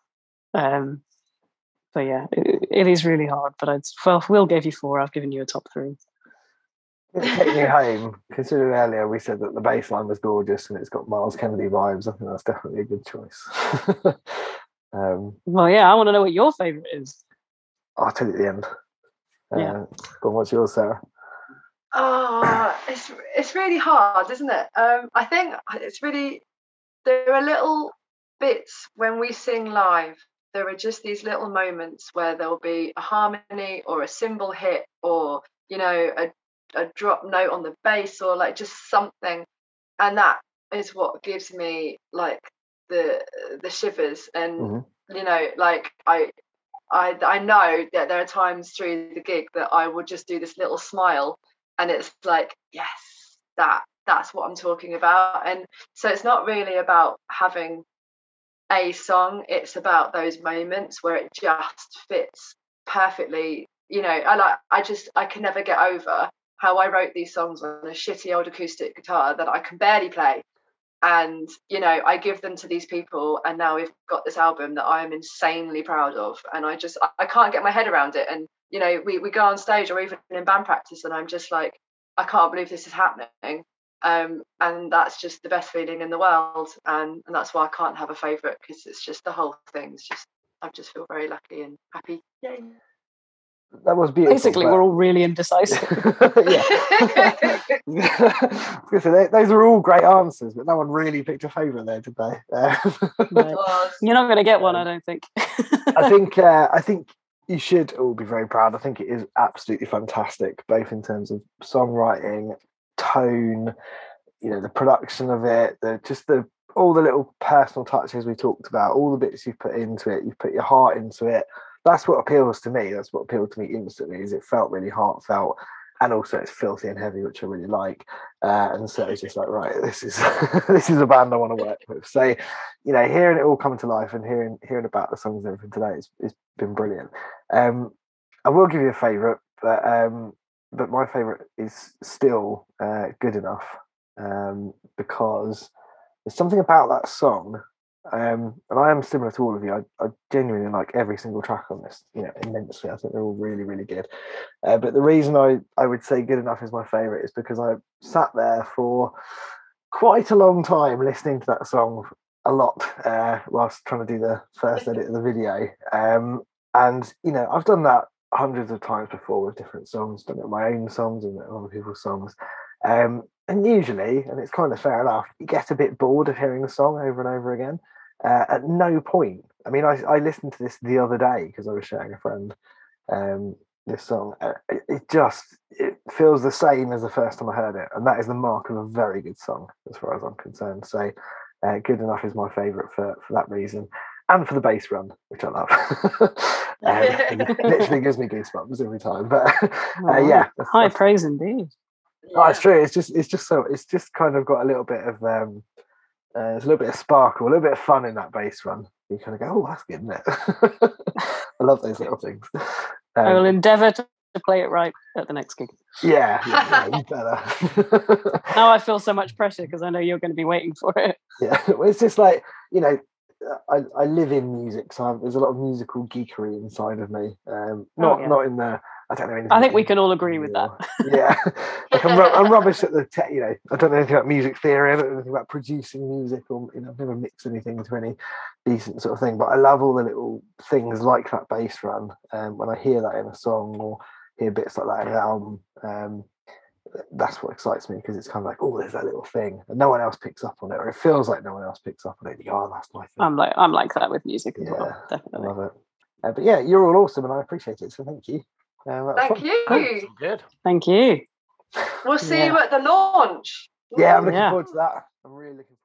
So yeah, it is really hard, but Will gave you 4, I've given you a top 3. Take Me Home, considering earlier we said that the bass line was gorgeous and it's got Miles Kennedy vibes, I think that's definitely a good choice. Well, yeah, I want to know what your favourite is. I'll tell you at the end. Yeah. Go on, what's yours, Sarah? Oh, it's really hard, isn't it? I think it's really, there are little bits when we sing live. There are just these little moments where there'll be a harmony or a cymbal hit, or a drop note on the bass, or like just something, and that is what gives me like the shivers. And like I know that there are times through the gig that I would just do this little smile, and it's like, yes, that's what I'm talking about. And so it's not really about having a song, it's about those moments where it just fits perfectly. I can never get over how I wrote these songs on a shitty old acoustic guitar that I can barely play, and I give them to these people, and now we've got this album that I'm insanely proud of, and I can't get my head around it. And we go on stage or even in band practice, and I'm just like, I can't believe this is happening. And that's just the best feeling in the world, and that's why I can't have a favourite, because it's just the whole thing. I just feel very lucky and happy. Yay. That was beautiful. Basically, we're all really indecisive. Those are all great answers, but no one really picked a favourite there, did they? No. You're not going to get one, I don't think. I think you should all be very proud. I think it is absolutely fantastic, both in terms of songwriting, tone, the production of it, all the little personal touches we talked about, all the bits you've put into it, you've put your heart into it. That's what appeals to me. That's what appealed to me instantly, is it felt really heartfelt, and also it's filthy and heavy, which I really like. And so it's just like, right, this is this is a band I want to work with. So, hearing it all come to life and hearing about the songs and everything today, it's been brilliant. I will give you a favourite, but my favourite is still Good Enough, because there's something about that song. And I am similar to all of you. I genuinely like every single track on this, immensely. I think they're all really, really good. But the reason I would say Good Enough is my favourite is because I sat there for quite a long time listening to that song a lot whilst trying to do the first edit of the video. And I've done that hundreds of times before with different songs, done it with my own songs and other people's songs. And usually, and it's kind of fair enough, you get a bit bored of hearing the song over and over again. At no point. I mean, I listened to this the other day because I was showing a friend this song. It feels the same as the first time I heard it, and that is the mark of a very good song as far as I'm concerned. So Good Enough is my favourite for that reason, and for the bass run, which I love. It literally gives me goosebumps every time. But yeah, high praise indeed. Oh, it's true. It's just kind of got a little bit of there's a little bit of sparkle, a little bit of fun in that bass run. You kind of go, oh, that's good, isn't it? I love those little things. I will endeavour to play it right at the next gig. Yeah, you better. Now I feel so much pressure because I know you're going to be waiting for it. Yeah, well, it's just like, I live in music, so there's a lot of musical geekery inside of me. Not in the, I don't know anything. I think we can all agree with that. Yeah, like I'm rubbish at the I don't know anything about music theory. I don't know anything about producing music, or I've never mixed anything to any decent sort of thing. But I love all the little things like that bass run. When I hear that in a song or hear bits like that in an album, that's what excites me, because it's kind of like, oh, there's that little thing, and no one else picks up on it, or it feels like no one else picks up on it. Oh, that's my thing. I'm like that with music as well, definitely. I love it. But yeah, you're all awesome, and I appreciate it. So thank you. Thank you. Good. Thank you. We'll see you at the launch. Yeah, I'm looking Yeah. forward to that. I'm really looking